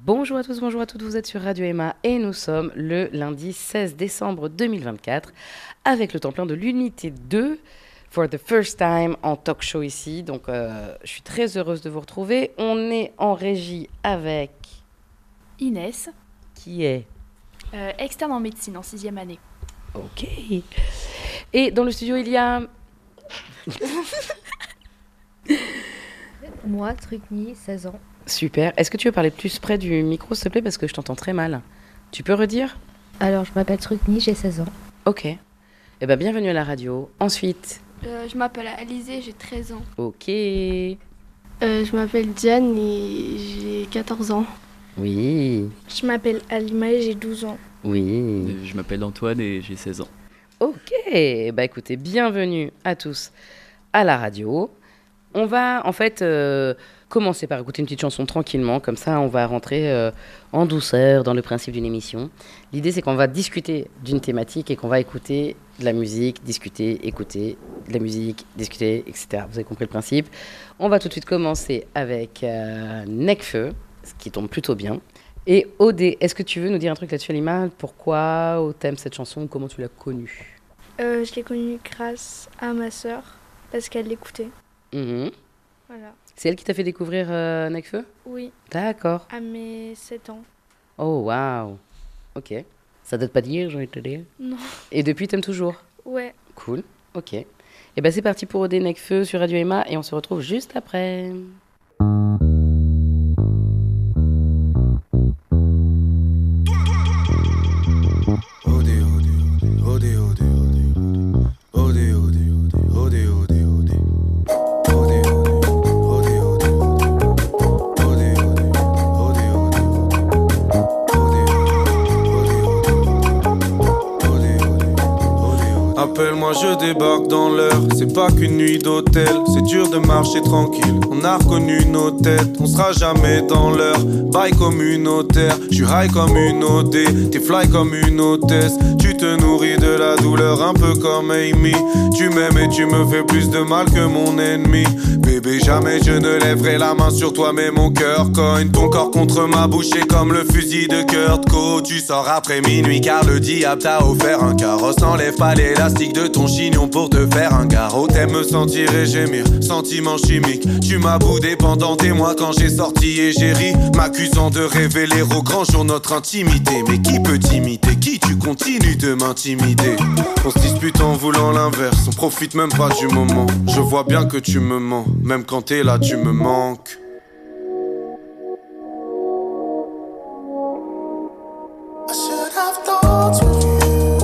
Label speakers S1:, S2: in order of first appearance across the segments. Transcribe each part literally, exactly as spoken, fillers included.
S1: Bonjour à tous, bonjour à toutes, vous êtes sur Radio Emma et nous sommes le lundi seize décembre deux mille vingt-quatre avec le temps plein de l'unité deux for the first time en talk show ici. Donc euh, je suis très heureuse de vous retrouver. On est en régie avec
S2: Inès,
S1: qui est
S2: euh, externe en médecine en sixième année.
S1: Ok. Et dans le studio il y a
S3: Moi, Trukni, seize ans.
S1: Super. Est-ce que tu veux parler plus près du micro, s'il te plaît, parce que je t'entends très mal. Tu peux redire ?
S3: Alors, je m'appelle Trukni, j'ai seize ans.
S1: Ok. Eh bien, bienvenue à la radio. Ensuite.
S4: Euh, je m'appelle Alizé, j'ai treize ans.
S1: Ok.
S4: Euh, je m'appelle Diane et j'ai quatorze ans.
S1: Oui.
S4: Je m'appelle Alima et j'ai douze ans.
S1: Oui.
S5: Je m'appelle Antoine et j'ai seize ans.
S1: Ok. Bah écoutez, bienvenue à tous à la radio. On va en fait euh, commencer par écouter une petite chanson tranquillement, comme ça on va rentrer euh, en douceur dans le principe d'une émission. L'idée c'est qu'on va discuter d'une thématique et qu'on va écouter de la musique, discuter, écouter de la musique, discuter, et cetera. Vous avez compris le principe. On va tout de suite commencer avec euh, Necfeu, ce qui tombe plutôt bien. Et O D, est-ce que tu veux nous dire un truc là-dessus, Alima ? Pourquoi t'aimes cette chanson ? Comment tu l'as connue ?
S4: Euh, je l'ai connue grâce à ma sœur, parce qu'elle l'écoutait.
S1: Mmh.
S4: Voilà.
S1: C'est elle qui t'a fait découvrir euh, Necfeu ?
S4: Oui,
S1: D'accord.
S4: à mes sept ans.
S1: Oh, waouh. Ok. Ça date pas d'hier, j'ai envie de te dire.
S4: Non.
S1: Et depuis, t'aimes toujours ?
S4: Ouais.
S1: Cool. Ok. Et ben c'est parti pour O D Necfeu sur Radio Emma et on se retrouve juste après.
S6: Appelle-moi, je débarque dans l'heure. C'est pas qu'une nuit d'hôtel, c'est dur de marcher tranquille. On a reconnu nos têtes, on sera jamais dans l'heure. Bye communautaire, je suis high comme une O D. T'es fly comme une hôtesse. Tu te nourris de la douleur, un peu comme Amy. Tu m'aimes et tu me fais plus de mal que mon ennemi. Bébé, jamais je ne lèverai la main sur toi, mais mon cœur cogne. Ton corps contre ma bouche est comme le fusil de Kurt Co. Tu sors après minuit car le diable t'a offert un carrosse. N'enlève pas l'élastique de ton chignon pour te faire un garrot. T'aimes me sentir et gémir, sentiment chimique. Tu m'as boudé pendant des mois quand j'ai sorti et j'ai ri, m'accusant de révéler au grand jour notre intimité. Mais qui peut t'imiter? Qui tu continues de m'intimider? On se dispute en voulant l'inverse, on profite même pas du moment. Je vois bien que tu me mens, même quand t'es là tu me manques. I should have thought with you.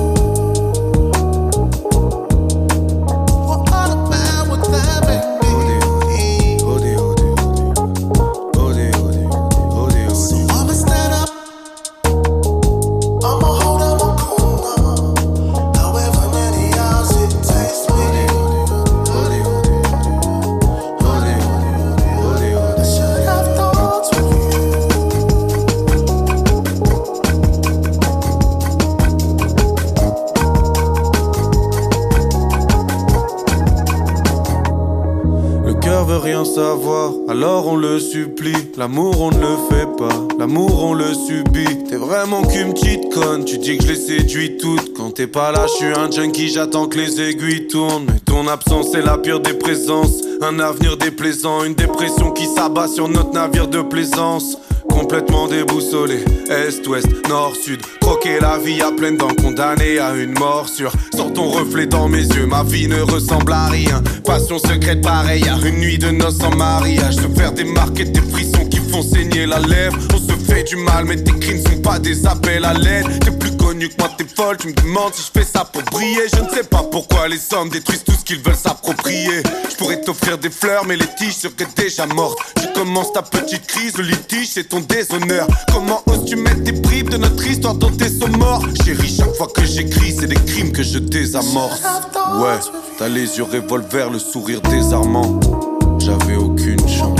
S6: Rien savoir, alors on le supplie. L'amour on ne le fait pas, l'amour on le subit. T'es vraiment qu'une petite conne, tu dis que je les séduis toutes. Quand t'es pas là, je suis un junkie, j'attends que les aiguilles tournent. Mais ton absence est la pire des présences. Un avenir déplaisant, une dépression qui s'abat sur notre navire de plaisance. Complètement déboussolé, est, ouest, nord, sud. Croquer la vie à pleines dents, condamné à une morsure. Sans ton reflet dans mes yeux, ma vie ne ressemble à rien. Passion secrète pareille à une nuit de noces en mariage. Se faire des marques et des frissons qui font saigner la lèvre. On se fait du mal mais tes cris ne sont pas des appels à l'aide. T'es plus connu que moi, t'es folle, tu me demandes si je fais ça pour briller. Je ne sais pas pourquoi les hommes détruisent tout ce qu'ils veulent s'approprier. Je pourrais t'offrir des fleurs mais les tiges seraient déjà mortes. Tu commences ta petite crise, le litige c'est ton déshonneur. Comment oses-tu mettre des bribes de notre histoire dans tes sons morts? Chérie, chaque fois que j'écris, c'est des crimes que je désamorce. Ouais, t'as les yeux revolver, le sourire désarmant. J'avais aucune chance.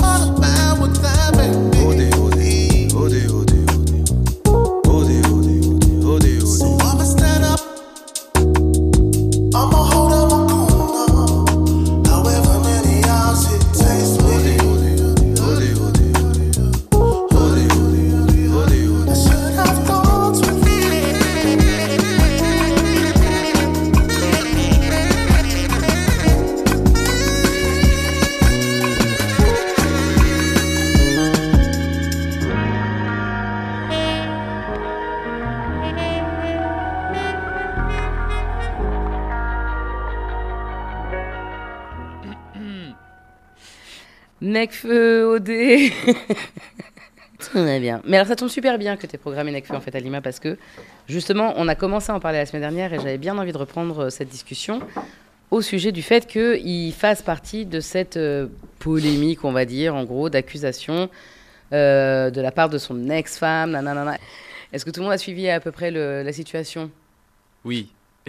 S1: Necfeu, O D. Tout va bien. Mais alors, ça tombe super bien que tu aies programmé Necfeu, en fait, Alima, parce que, justement, on a commencé à en parler la semaine dernière et j'avais bien envie de reprendre cette discussion au sujet du fait qu'il fasse partie de cette euh, polémique, on va dire, en gros, d'accusation euh, de la part de son ex-femme, nanana. Est-ce que tout le monde a suivi à peu près le, la situation ?
S5: Oui.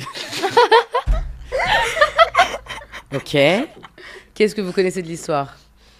S1: Ok. Qu'est-ce que vous connaissez de l'histoire ?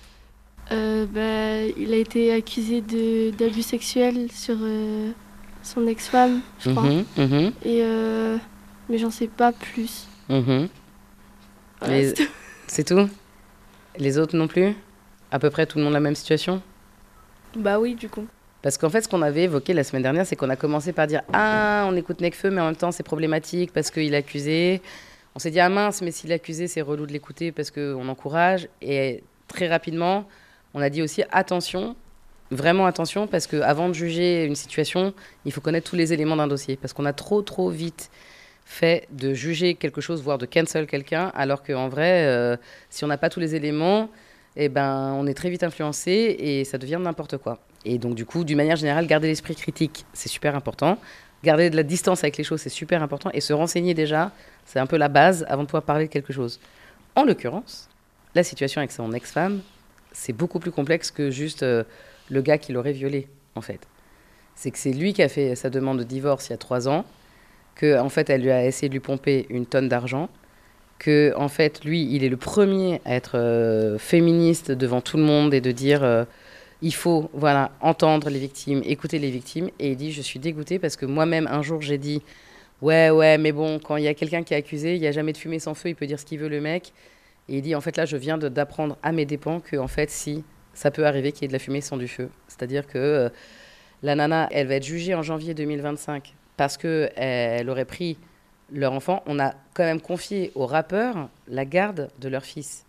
S4: Euh, bah, il a été accusé de, d'abus sexuels sur euh, son ex-femme, je crois.
S1: Mhm, mhm,
S4: Et euh, mais j'en sais pas plus.
S1: mhm.
S4: Voilà,
S1: Les-
S4: c'est tout.
S1: C'est tout ? Les autres non plus ? À peu près tout le monde la même situation ?
S2: Bah oui, du coup.
S1: Parce qu'en fait, ce qu'on avait évoqué la semaine dernière, c'est qu'on a commencé par dire « Ah, on écoute Necfeu, mais en même temps, c'est problématique parce qu'il est accusé. » On s'est dit « Ah mince, mais s'il est accusé, c'est relou de l'écouter parce qu'on encourage. » Et très rapidement, on a dit aussi « Attention, vraiment attention, parce qu'avant de juger une situation, il faut connaître tous les éléments d'un dossier. Parce qu'on a trop, trop vite fait de juger quelque chose, voire de cancel quelqu'un, alors qu'en vrai, euh, si on n'a pas tous les éléments, eh ben, on est très vite influencé et ça devient n'importe quoi. Et donc, du coup, d'une manière générale, garder l'esprit critique, c'est super important. Garder de la distance avec les choses, c'est super important. Et se renseigner déjà, c'est un peu la base avant de pouvoir parler de quelque chose. En l'occurrence, la situation avec son ex-femme, c'est beaucoup plus complexe que juste euh, le gars qui l'aurait violée, en fait. C'est que c'est lui qui a fait sa demande de divorce il y a trois ans, que en fait, elle lui a essayé de lui pomper une tonne d'argent, que en fait, lui, il est le premier à être euh, féministe devant tout le monde et de dire euh, il faut voilà entendre les victimes, écouter les victimes. Et il dit je suis dégoûté parce que moi-même un jour j'ai dit ouais ouais mais bon quand il y a quelqu'un qui est accusé, il y a jamais de fumée sans feu, il peut dire ce qu'il veut le mec. Et il dit en fait là je viens de, d'apprendre à mes dépens que en fait si ça peut arriver qu'il y ait de la fumée sans du feu. C'est-à-dire que euh, la nana elle va être jugée en janvier deux mille vingt-cinq parce que elle aurait pris leur enfant. On a quand même confié aux rappeurs la garde de leur fils.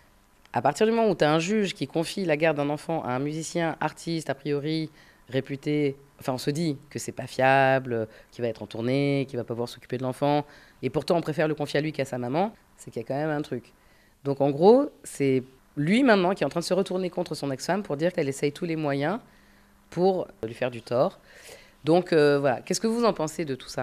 S1: À partir du moment où tu as un juge qui confie la garde d'un enfant à un musicien, artiste, a priori réputé, enfin on se dit que c'est pas fiable, qu'il va être en tournée, qu'il va pas pouvoir s'occuper de l'enfant, et pourtant on préfère le confier à lui qu'à sa maman, c'est qu'il y a quand même un truc. Donc en gros, c'est lui maintenant qui est en train de se retourner contre son ex-femme pour dire qu'elle essaye tous les moyens pour lui faire du tort. Donc euh, voilà, qu'est-ce que vous en pensez de tout ça ?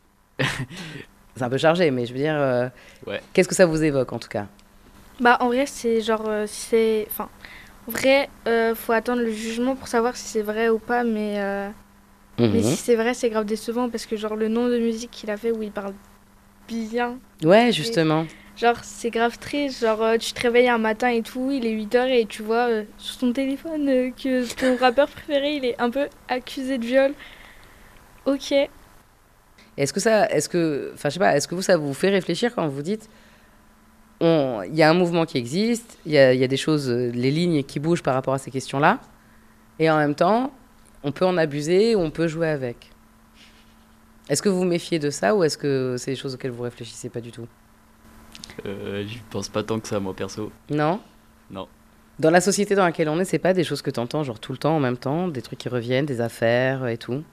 S1: C'est un peu chargé, mais je veux dire, euh,
S5: Ouais.
S1: qu'est-ce que ça vous évoque en tout cas ?
S7: Bah en vrai c'est genre euh, c'est enfin en vrai euh, faut attendre le jugement pour savoir si c'est vrai ou pas mais euh,
S1: Mhm.
S7: mais si c'est vrai c'est grave décevant parce que genre le nom de musique qu'il a fait où il parle bien
S1: Ouais, justement.
S7: genre c'est grave triste genre euh, tu te réveilles un matin et tout il est huit heures et tu vois euh, sur ton téléphone euh, que ton rappeur préféré il est un peu accusé de viol. OK.
S1: Est-ce que ça, est-ce que, enfin, je sais pas, est-ce que vous, ça vous fait réfléchir quand vous dites, on- il y a un mouvement qui existe, il y a, il y a des choses, euh, les lignes qui bougent par rapport à ces questions-là, et en même temps, on peut en abuser ou on peut jouer avec. Est-ce que vous vous méfiez de ça ou est-ce que c'est des choses auxquelles vous réfléchissez pas du tout ?
S5: Euh, je pense pas tant que ça, moi, perso.
S1: Non ?
S5: Non.
S1: Dans la société dans laquelle on est, c'est pas des choses que tu entends genre tout le temps en même temps, des trucs qui reviennent, des affaires et tout.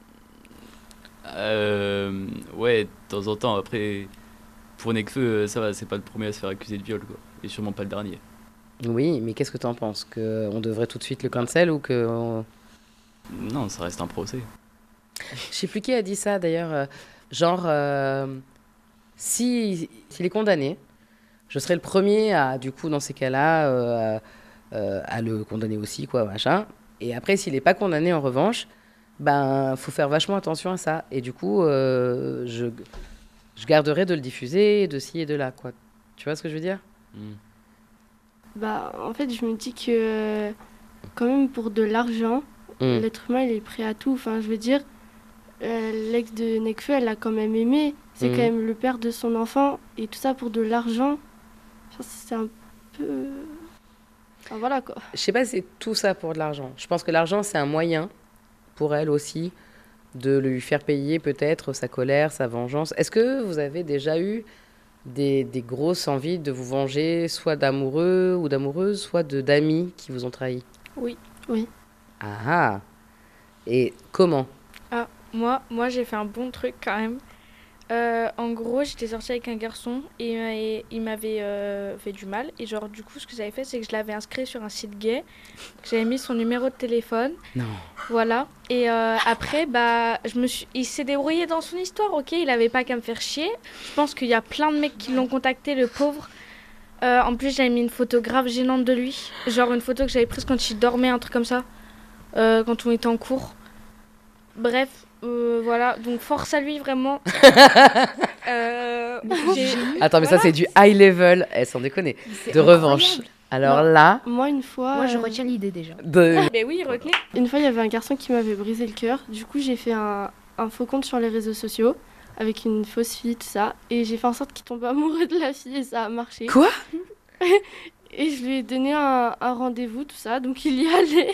S5: Euh, ouais, de temps en temps, après, pour Nekfeu, euh, ça va, c'est pas le premier à se faire accuser de viol, quoi. Et sûrement pas le dernier.
S1: Oui, mais qu'est-ce que t'en penses ? Qu'on devrait tout de suite le cancel ou que... on-
S5: Non, ça reste un procès.
S1: Je sais plus qui a dit ça d'ailleurs. euh, genre, euh, si, s'il est condamné, je serais le premier à, du coup, dans ces cas-là, euh, euh, à le condamner aussi, quoi, machin. Et après, s'il n'est pas condamné, en revanche, ben, faut faire vachement attention à ça. Et du coup, euh, je, je garderai de le diffuser, de ci et de là, quoi. Tu vois ce que je veux dire ?
S5: Hmm.
S4: Bah en fait je me dis que euh, quand même pour de l'argent
S1: Mm.
S4: l'être humain il est prêt à tout. Enfin je veux dire euh, l'ex de Nekfeu elle l'a quand même aimé. C'est
S1: Mhm.
S4: quand même le père de son enfant et tout ça pour de l'argent. Enfin, c'est un peu... Enfin, voilà quoi.
S1: Je sais pas si c'est tout ça pour de l'argent. Je pense que l'argent, c'est un moyen pour elle aussi de lui faire payer peut-être sa colère, sa vengeance. Est-ce que vous avez déjà eu des, des grosses envies de vous venger, soit d'amoureux ou d'amoureuses, soit de d'amis qui vous ont trahi ?
S7: Oui.
S4: Oui.
S1: Ah ah. Et comment ?
S7: Ah, moi, moi j'ai fait un bon truc quand même. Euh, en gros, j'étais sortie avec un garçon et, et il m'avait euh, fait du mal. Et genre, du coup, ce que j'avais fait, c'est que je l'avais inscrit sur un site gay. J'avais mis son numéro de téléphone.
S1: Non.
S7: Voilà. Et euh, après, bah, je me suis... il s'est débrouillé dans son histoire, ok. Il avait pas qu'à me faire chier. Je pense qu'il y a plein de mecs qui l'ont contacté, le pauvre. Euh, en plus, j'avais mis une photo grave gênante de lui. Genre une photo que j'avais prise quand il dormait, un truc comme ça. Euh, quand on était en cours. Bref. Euh, voilà, donc force à lui vraiment. euh, j'ai-
S1: Attends, mais ça,
S7: Voilà.
S1: c'est du high level, eh, sans déconner,
S3: C'est
S1: de revanche.
S3: incroyable.
S1: Alors
S4: Non.
S1: là,
S4: Moi, une fois,
S3: Moi, je
S4: euh,
S3: retiens l'idée déjà.
S1: de...
S7: Mais oui, retenez.
S4: une fois, il y avait un garçon qui m'avait brisé le cœur. Du coup, j'ai fait un, un faux compte sur les réseaux sociaux avec une fausse fille, tout ça. Et j'ai fait en sorte qu'il tombe amoureux de la fille et ça a marché.
S1: Quoi?
S4: Et je lui ai donné un, un rendez-vous, tout ça. Donc, il y allait.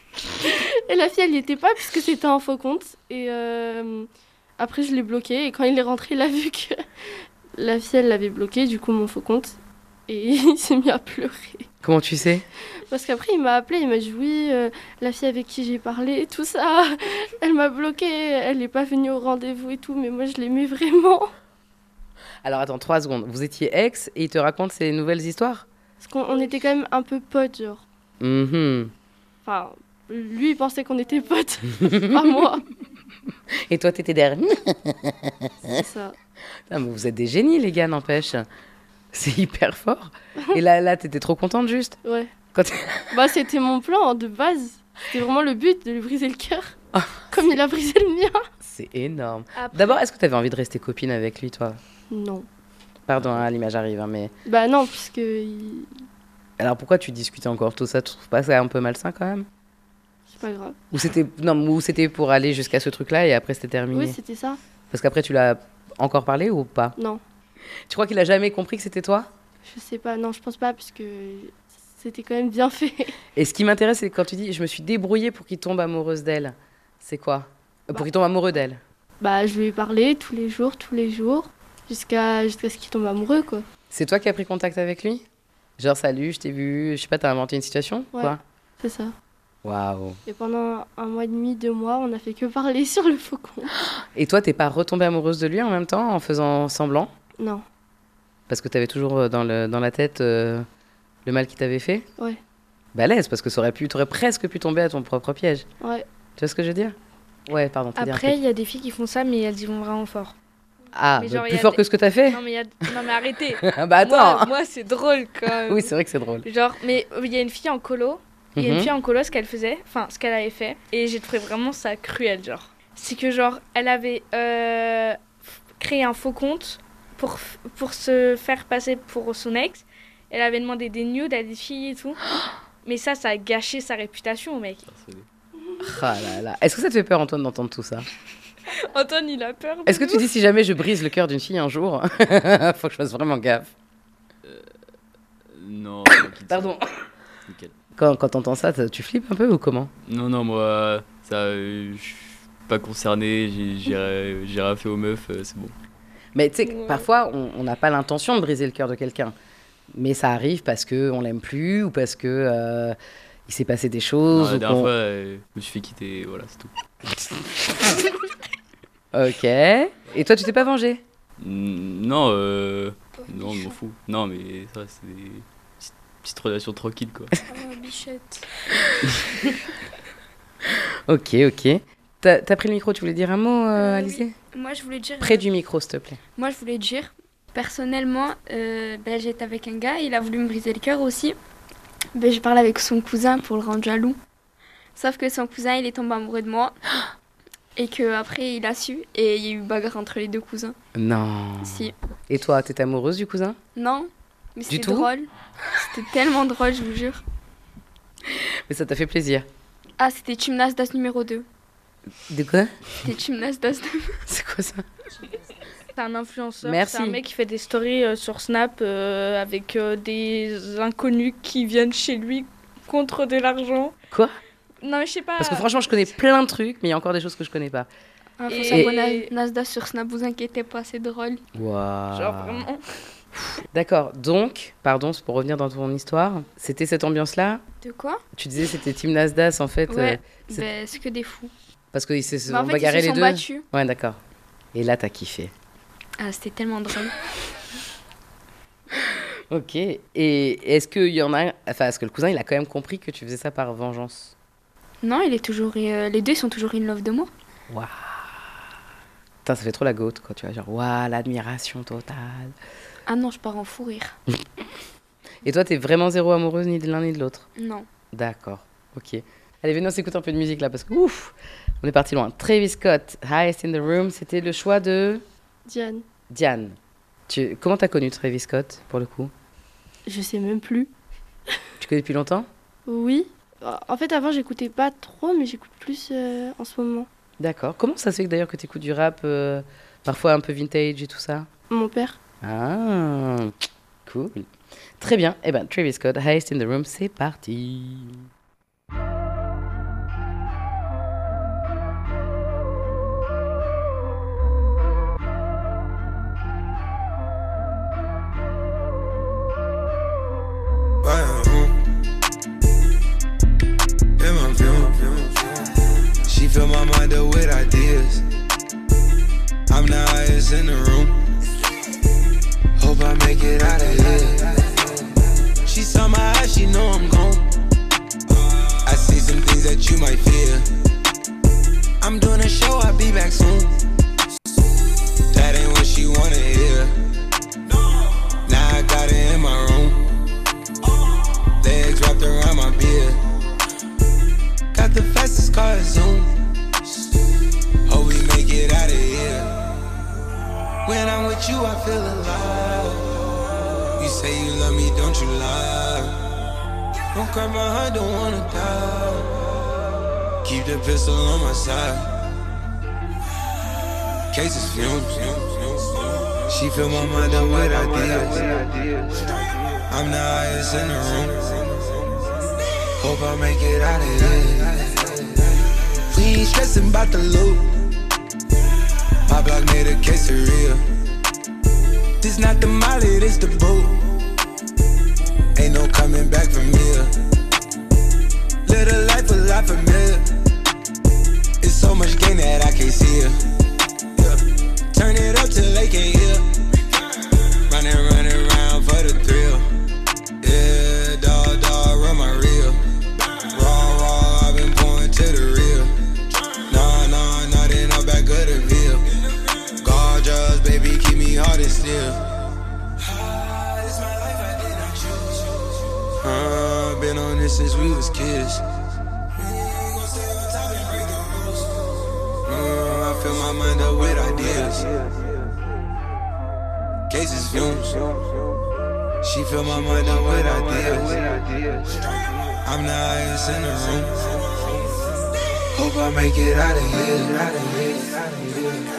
S4: Et la fille, elle n'y était pas puisque c'était un faux compte. Et euh, après, je l'ai bloqué. Et quand il est rentré, il a vu que la fille, elle l'avait bloqué, du coup, mon faux compte. Et il s'est mis à pleurer.
S1: Comment tu sais?
S4: Parce qu'après, il m'a appelé, il m'a dit oui, euh, la fille avec qui j'ai parlé, tout ça, elle m'a bloqué, elle n'est pas venue au rendez-vous et tout, mais moi, je l'aimais vraiment.
S1: Alors attends, trois secondes. Vous étiez ex et il te raconte ces nouvelles histoires?
S4: Parce qu'on on était quand même un peu potes, genre.
S1: Mhm.
S4: Enfin, lui, il pensait qu'on était potes, pas moi.
S1: Et toi, t'étais derrière.
S4: C'est ça.
S1: Ah, mais vous êtes des génies, les gars, n'empêche. C'est hyper fort. Et là, là, t'étais trop contente, juste.
S4: Ouais.
S1: Quand t'es-
S4: Bah, c'était mon plan de base. C'était vraiment le but de lui briser le cœur. Comme il a brisé le mien.
S1: C'est énorme.
S7: Après-
S1: D'abord, est-ce que t'avais envie de rester copine avec lui, toi?
S4: Non.
S1: Pardon, hein, l'image arrive, hein, mais...
S4: Bah non, puisque... il-
S1: Alors pourquoi tu discutais encore tout ça? Tu trouves pas ça un peu malsain, quand même?
S4: C'est pas grave.
S1: Ou c'était non, ou c'était pour aller jusqu'à ce truc-là et après c'était terminé?
S4: Oui, c'était ça.
S1: Parce qu'après, tu l'as encore parlé ou pas?
S4: Non.
S1: Tu crois qu'il a jamais compris que c'était toi?
S4: Je sais pas. Non, je pense pas, puisque c'était quand même bien fait.
S1: Et ce qui m'intéresse, c'est quand tu dis « je me suis débrouillée pour qu'il tombe amoureuse d'elle ». C'est quoi? Euh, Pour
S4: Bah.
S1: qu'il tombe amoureux d'elle?
S4: Bah, je lui ai parlé tous les jours, tous les jours, jusqu'à jusqu'à ce qu'il tombe amoureux, quoi.
S1: C'est toi qui as pris contact avec lui? Genre, salut, je t'ai vu, je sais pas, t'as inventé une situation?
S4: Ouais.
S1: Quoi?
S4: C'est ça.
S1: Waouh.
S4: Et pendant un mois et demi, deux mois, on a fait que parler sur le faucon.
S1: Et toi, t'es pas retombée amoureuse de lui en même temps, en faisant semblant?
S4: Non.
S1: Parce que t'avais toujours euh, dans, le, dans la tête euh, le mal qu'il t'avait fait?
S4: Ouais.
S1: Balèze, parce que ça aurait pu, t'aurais presque pu tomber à ton propre piège.
S4: Ouais.
S1: Tu vois ce que je veux dire? Ouais, pardon, t'as dit un
S7: Après,
S1: truc.
S7: il y a des filles qui font ça, mais elles y vont vraiment fort.
S1: Ah,
S7: mais
S1: bah,
S7: genre, il y
S1: plus
S7: a
S1: fort
S7: des-
S1: que ce que t'as fait?
S7: Non, mais, il y a... non, mais arrêtez.
S1: Ah bah attends.
S7: Moi, moi, c'est drôle quand même.
S1: Oui, c'est vrai que c'est drôle.
S7: Genre, mais il y a une fille en colo. Il y a une
S1: Mhm.
S7: fille en colo, ce qu'elle faisait, enfin, ce qu'elle avait fait. Et j'ai trouvé vraiment ça cruel, genre. C'est que, genre, elle avait euh, f- créé un faux compte pour, f- pour se faire passer pour son ex. Elle avait demandé des nudes à des filles et tout. Mais ça, ça a gâché sa réputation, mec.
S1: Ah là là. Est-ce que ça te fait peur, Antoine, d'entendre tout ça?
S7: Antoine, il a peur. de
S1: Est-ce que
S7: nous.
S1: tu dis si jamais je brise le cœur d'une fille un jour, faut que je fasse vraiment gaffe?
S5: Non, tranquille,
S1: Pardon.
S5: ça va. Nickel.
S1: Quand, quand t'entends ça, ça- tu flippes un peu ou comment?
S5: Non, non, moi, ça, euh, je suis pas concerné, j'ai- j'ai j'ai rien fait aux meufs, euh, c'est bon.
S1: Mais tu sais, que
S7: Ouais.
S1: parfois, on on n'a pas l'intention de briser le cœur de quelqu'un. Mais ça arrive parce qu'on l'aime plus ou parce que euh, il s'est passé des
S5: Non,
S1: choses.
S5: la
S1: ou
S5: dernière
S1: qu'on-
S5: fois, euh, je me suis fait quitter, voilà, c'est tout.
S1: Ok. Et toi, tu t'es pas vengé?
S5: Mm, Non, euh, non, je m'en fous. Non, mais ça, c'est des petites, petites relations tranquilles, quoi.
S2: Oh, bichette.
S1: Ok, ok. T'as t'as pris le micro, tu voulais dire un mot, euh,
S2: Euh,
S1: Alizé?
S2: Moi, je voulais dire.
S1: Près du micro, s'il te plaît.
S2: Moi, je voulais dire, personnellement, euh, ben, j'étais avec un gars, il a voulu me briser le cœur aussi. Ben, je parle avec son cousin pour le rendre jaloux. Sauf que son cousin, il est tombé amoureux de moi. Et qu'après, il a su. Et il y a eu bagarre entre les deux cousins.
S1: Non.
S2: Si.
S1: Et toi, t'étais amoureuse du cousin?
S2: Non, mais c'était
S1: tout
S2: drôle. C'était tellement drôle, je vous jure.
S1: Mais ça t'a fait plaisir.
S2: Ah, c'était Team Nasdaq numéro deux.
S1: De quoi?
S2: C'était Team Nasdaq.
S1: C'est quoi ça?
S7: C'est un influenceur.
S1: Merci.
S7: C'est un mec qui fait des stories euh, sur Snap euh, avec euh, des inconnus qui viennent chez lui contre de l'argent.
S1: Quoi?
S7: Non, mais je sais pas.
S1: Parce que franchement, je connais plein de trucs, mais il y a encore des choses que je connais pas.
S2: Ah, faut
S7: Et-
S2: s'abonner à Nasdaq sur Snap, vous inquiétez pas, c'est drôle.
S1: Waouh.
S7: Genre vraiment.
S1: D'accord, donc, pardon, c'est pour revenir dans ton histoire, c'était cette ambiance-là?
S2: De quoi?
S1: Tu disais c'était Team Nasdaq en fait,
S2: Ouais,
S1: euh, c'est-
S2: ben, c'est que des fous.
S1: parce qu'ils se sont
S2: Bah, en fait,
S1: bagarrés
S2: ils se
S1: les
S2: sont
S1: deux?
S2: battus.
S1: Ouais, d'accord. Et là, t'as kiffé.
S2: Ah, c'était tellement drôle.
S1: Ok. Et est-ce qu'il y en a... Enfin, est-ce que le cousin, il a quand même compris que tu faisais ça par vengeance?
S2: Non, il est toujours, euh, les deux sont toujours in love de moi.
S1: Waouh. Putain, ça fait trop la gote, quoi. Tu vois, genre, waouh, l'admiration totale.
S2: Ah non, je pars en fou rire.
S1: Et toi, t'es vraiment zéro amoureuse ni de l'un ni de l'autre?
S2: Non.
S1: D'accord. Ok. Allez, venez, on s'écoute un peu de musique là, parce que ouf, on est parti loin. Travis Scott, Highest in the Room, c'était le choix de
S4: Diane,
S1: Diane. Tu... Comment t'as connu Travis Scott, pour le coup?
S4: je sais même plus.
S1: Tu connais depuis longtemps?
S4: Oui. En fait, avant, j'écoutais pas trop, mais j'écoute plus euh, en ce moment.
S1: D'accord. Comment ça se fait que, d'ailleurs que t'écoutes du rap, euh, parfois un peu vintage et tout ça?
S4: Mon père.
S1: Ah, cool. Très bien. Eh ben, Travis Scott, Highest in the Room, c'est parti.
S8: She fill my mind up with ideas. I'm the highest in the room. Hope I make it out of here. She saw my eyes, she know I'm gone. I see some things that you might fear. I'm doing a show, I'll be back soon. That ain't what she wanna hear. Now I got it in my room. Legs wrapped around my beard. Got the fastest car, Zoom. Hope we make it out of here. When I'm with you, I feel alive. You say you love me, don't you lie? Don't cry my heart, don't wanna die. Keep the pistol on my side. Cases fumes. She fill my mind up with ideas. I'm the highest in the room. Hope I make it out of here. We ain't stressing about the loot. My block made a quesadilla. This not the molly, this the boot. Ain't no coming back from here. Live a life a lot familiar. It's so much gain that I can't see it. Yeah. Turn it up till they can't hear. Running, running around for the thrill. Yeah, dog, dog, run my reel. Raw, raw, I've been pouring to the real. Nah, nah, nothing up back of the veil. Gorgeous, baby, keep me hard and still. This my life, I did not choose. Uh, been on this since we was kids. Uh, I fill my mind up with ideas. Cases fumes. She fill my mind up with ideas. I'm the highest in the room. Hope I make it out of here, out of here, out of here.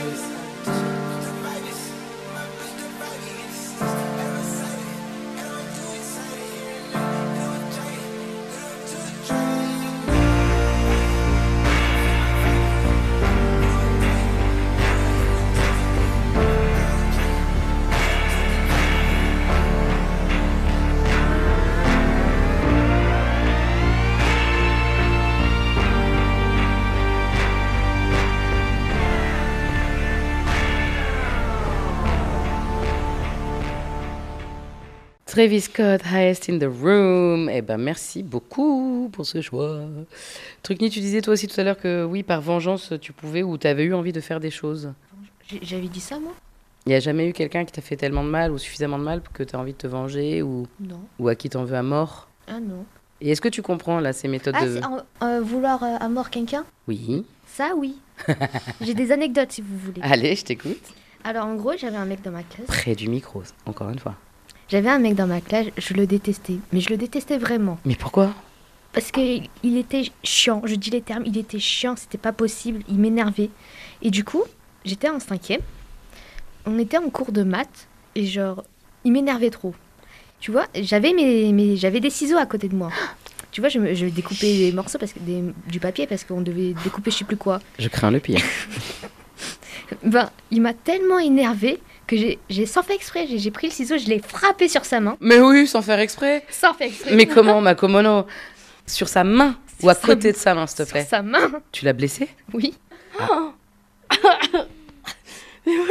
S1: Travis Scott, Highest in the Room. Eh ben, merci beaucoup pour ce choix. Trucni, tu disais toi aussi tout à l'heure que oui, par vengeance, tu pouvais ou tu avais eu envie de faire des choses.
S3: J'ai- J'avais dit ça, moi?
S1: Il n'y a jamais eu quelqu'un qui t'a fait tellement de mal ou suffisamment de mal que tu as envie de te venger ou,
S3: Non.
S1: ou à qui t'en veux à mort?
S3: Ah non.
S1: Et est-ce que tu comprends là ces méthodes
S3: Ah,
S1: de...
S3: c'est en- euh, vouloir euh, à mort quelqu'un?
S1: Oui.
S3: Ça, oui. J'ai des anecdotes, si vous voulez.
S1: Allez, je t'écoute.
S3: Alors, en gros, j'avais un mec dans ma classe.
S1: Près du micro, encore une fois.
S3: J'avais un mec dans ma classe, je le détestais. Mais je le détestais vraiment.
S1: Mais pourquoi?
S3: Parce qu'il était chiant, je dis les termes, il était chiant, c'était pas possible, il m'énervait. Et du coup, j'étais en cinquième, on était en cours de maths, et genre, il m'énervait trop. Tu vois, j'avais, mes, mes, j'avais des ciseaux à côté de moi. Tu vois, je, me- je découpais des morceaux, parce que, des, du papier, parce qu'on devait découper je sais plus quoi.
S1: Je crains le pire.
S3: Ben, il m'a tellement énervé que j'ai, j'ai sans faire exprès, j'ai, j'ai pris le ciseau, je l'ai frappé sur sa main.
S1: Mais oui, sans faire exprès.
S3: Sans faire exprès.
S1: Mais comment, ma Komono? Sur sa main ou à
S3: Sur sa
S1: côté
S3: main.
S1: de sa main, s'il te
S3: Sur
S1: plaît?
S3: sa main,
S1: Tu l'as blessé?
S3: oui.
S4: Mais wesh.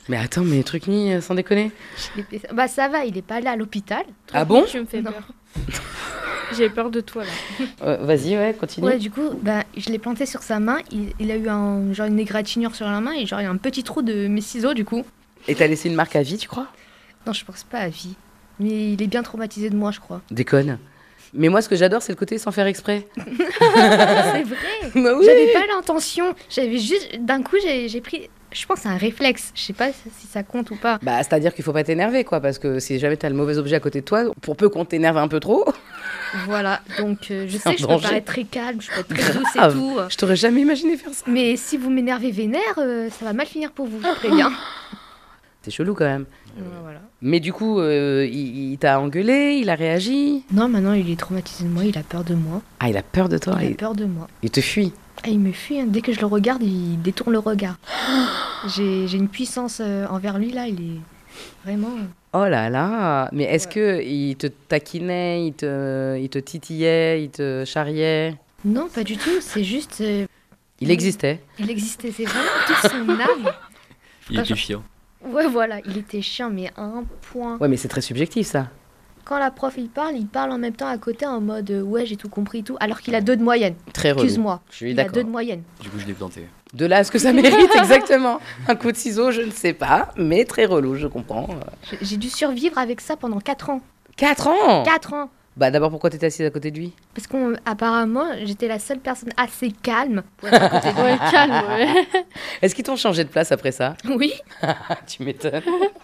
S1: Mais attends, mais truc ni, sans déconner.
S3: Je l'ai fait- Bah ça va, il est pas allé à l'hôpital.
S1: Ah bon?
S7: Tu me fais
S3: Non.
S7: peur. J'ai peur de toi là.
S1: Euh, Vas-y, ouais, continue.
S3: Ouais, du coup, bah, je l'ai planté sur sa main. Il, il a eu un, genre une égratignure sur la main et genre il y a un petit trou de mes ciseaux du coup.
S1: Et t'as laissé une marque à vie, tu crois?
S3: Non, je pense pas à vie. Mais il est bien traumatisé de moi, je crois.
S1: Déconne. Mais moi, ce que j'adore, c'est le côté sans faire exprès.
S3: C'est vrai.
S1: Bah oui.
S3: J'avais pas l'intention. J'avais juste, d'un coup, j'ai j'ai pris. Je pense que c'est un réflexe. Je sais pas si ça compte ou pas.
S1: Bah, c'est-à-dire qu'il faut pas t'énerver, quoi, parce que si jamais t'as le mauvais objet à côté de toi, pour peu qu'on t'énerve un peu trop,
S3: Voilà. Donc euh, je
S1: C'est un
S3: sais que je peux
S1: danger.
S3: paraître très calme, je peux être très douce et
S1: Grave.
S3: tout.
S1: je t'aurais jamais imaginé faire ça.
S3: Mais si vous m'énervez vénère, euh, ça va mal finir pour vous. Je préviens.
S1: C'est chelou quand même.
S3: Ouais, voilà.
S1: Mais du coup, euh, il, il t'a engueulé, il a réagi.
S3: Non, maintenant il est traumatisé de moi. Il a peur de moi.
S1: Ah, il a peur de toi,
S3: Il a
S1: il,
S3: peur de moi.
S1: il te fuit.
S3: Ah, il me fuit, hein. Dès que je le regarde, il détourne le regard. J'ai j'ai une puissance euh, envers lui, là, il est vraiment...
S1: Oh là là. Mais est-ce
S3: Ouais.
S1: que il te taquinait, il te, il te titillait, il te charriait?
S3: Non, pas du tout, c'est juste... euh,
S1: Il existait.
S3: il existait, c'est vraiment toute son âme.
S5: Il était chiant.
S3: Ouais, voilà, il était chiant, mais à un point.
S1: Ouais, mais c'est très subjectif ça.
S3: Quand la prof, il parle, il parle en même temps à côté en mode euh, ouais, j'ai tout compris et tout, alors qu'il a deux de moyenne.
S1: Très relou.
S3: Excuse-moi,
S1: Je suis
S3: il a
S1: d'accord.
S3: deux de moyenne.
S5: Du coup, je l'ai planté.
S1: De là à ce que ça mérite exactement un coup de ciseau, je ne sais pas, mais très relou, je comprends.
S3: J'ai- J'ai dû survivre avec ça pendant quatre ans.
S1: Quatre ans.
S3: quatre ans.
S1: Bah d'abord pourquoi t'étais assise à côté de lui?
S3: Parce qu'apparemment, j'étais la seule personne assez calme pour être à côté de lui.
S4: Ouais, calme, ouais.
S1: Est-ce qu'ils t'ont changé de place après ça?
S3: Oui.
S1: Tu m'étonnes.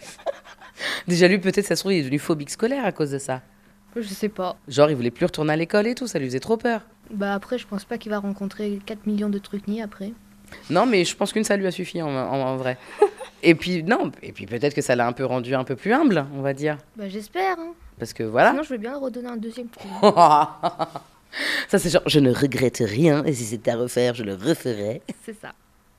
S1: Déjà lui peut-être ça se trouve il est devenu phobique scolaire à cause de ça.
S3: Je sais pas.
S1: Genre il voulait plus retourner à l'école et tout, ça lui faisait trop peur.
S3: Bah après, je pense pas qu'il va rencontrer quatre millions de trucs ni après.
S1: Non mais je pense qu'une ça lui a suffi en, en- en vrai. Et puis non, et puis peut-être que ça l'a un peu rendu un peu plus humble, on va dire.
S3: Bah j'espère. Hein.
S1: Parce que voilà.
S3: Sinon, je veux bien le redonner un deuxième coup.
S1: Ça c'est genre je ne regrette rien et si c'était à refaire je le referais.
S3: C'est ça.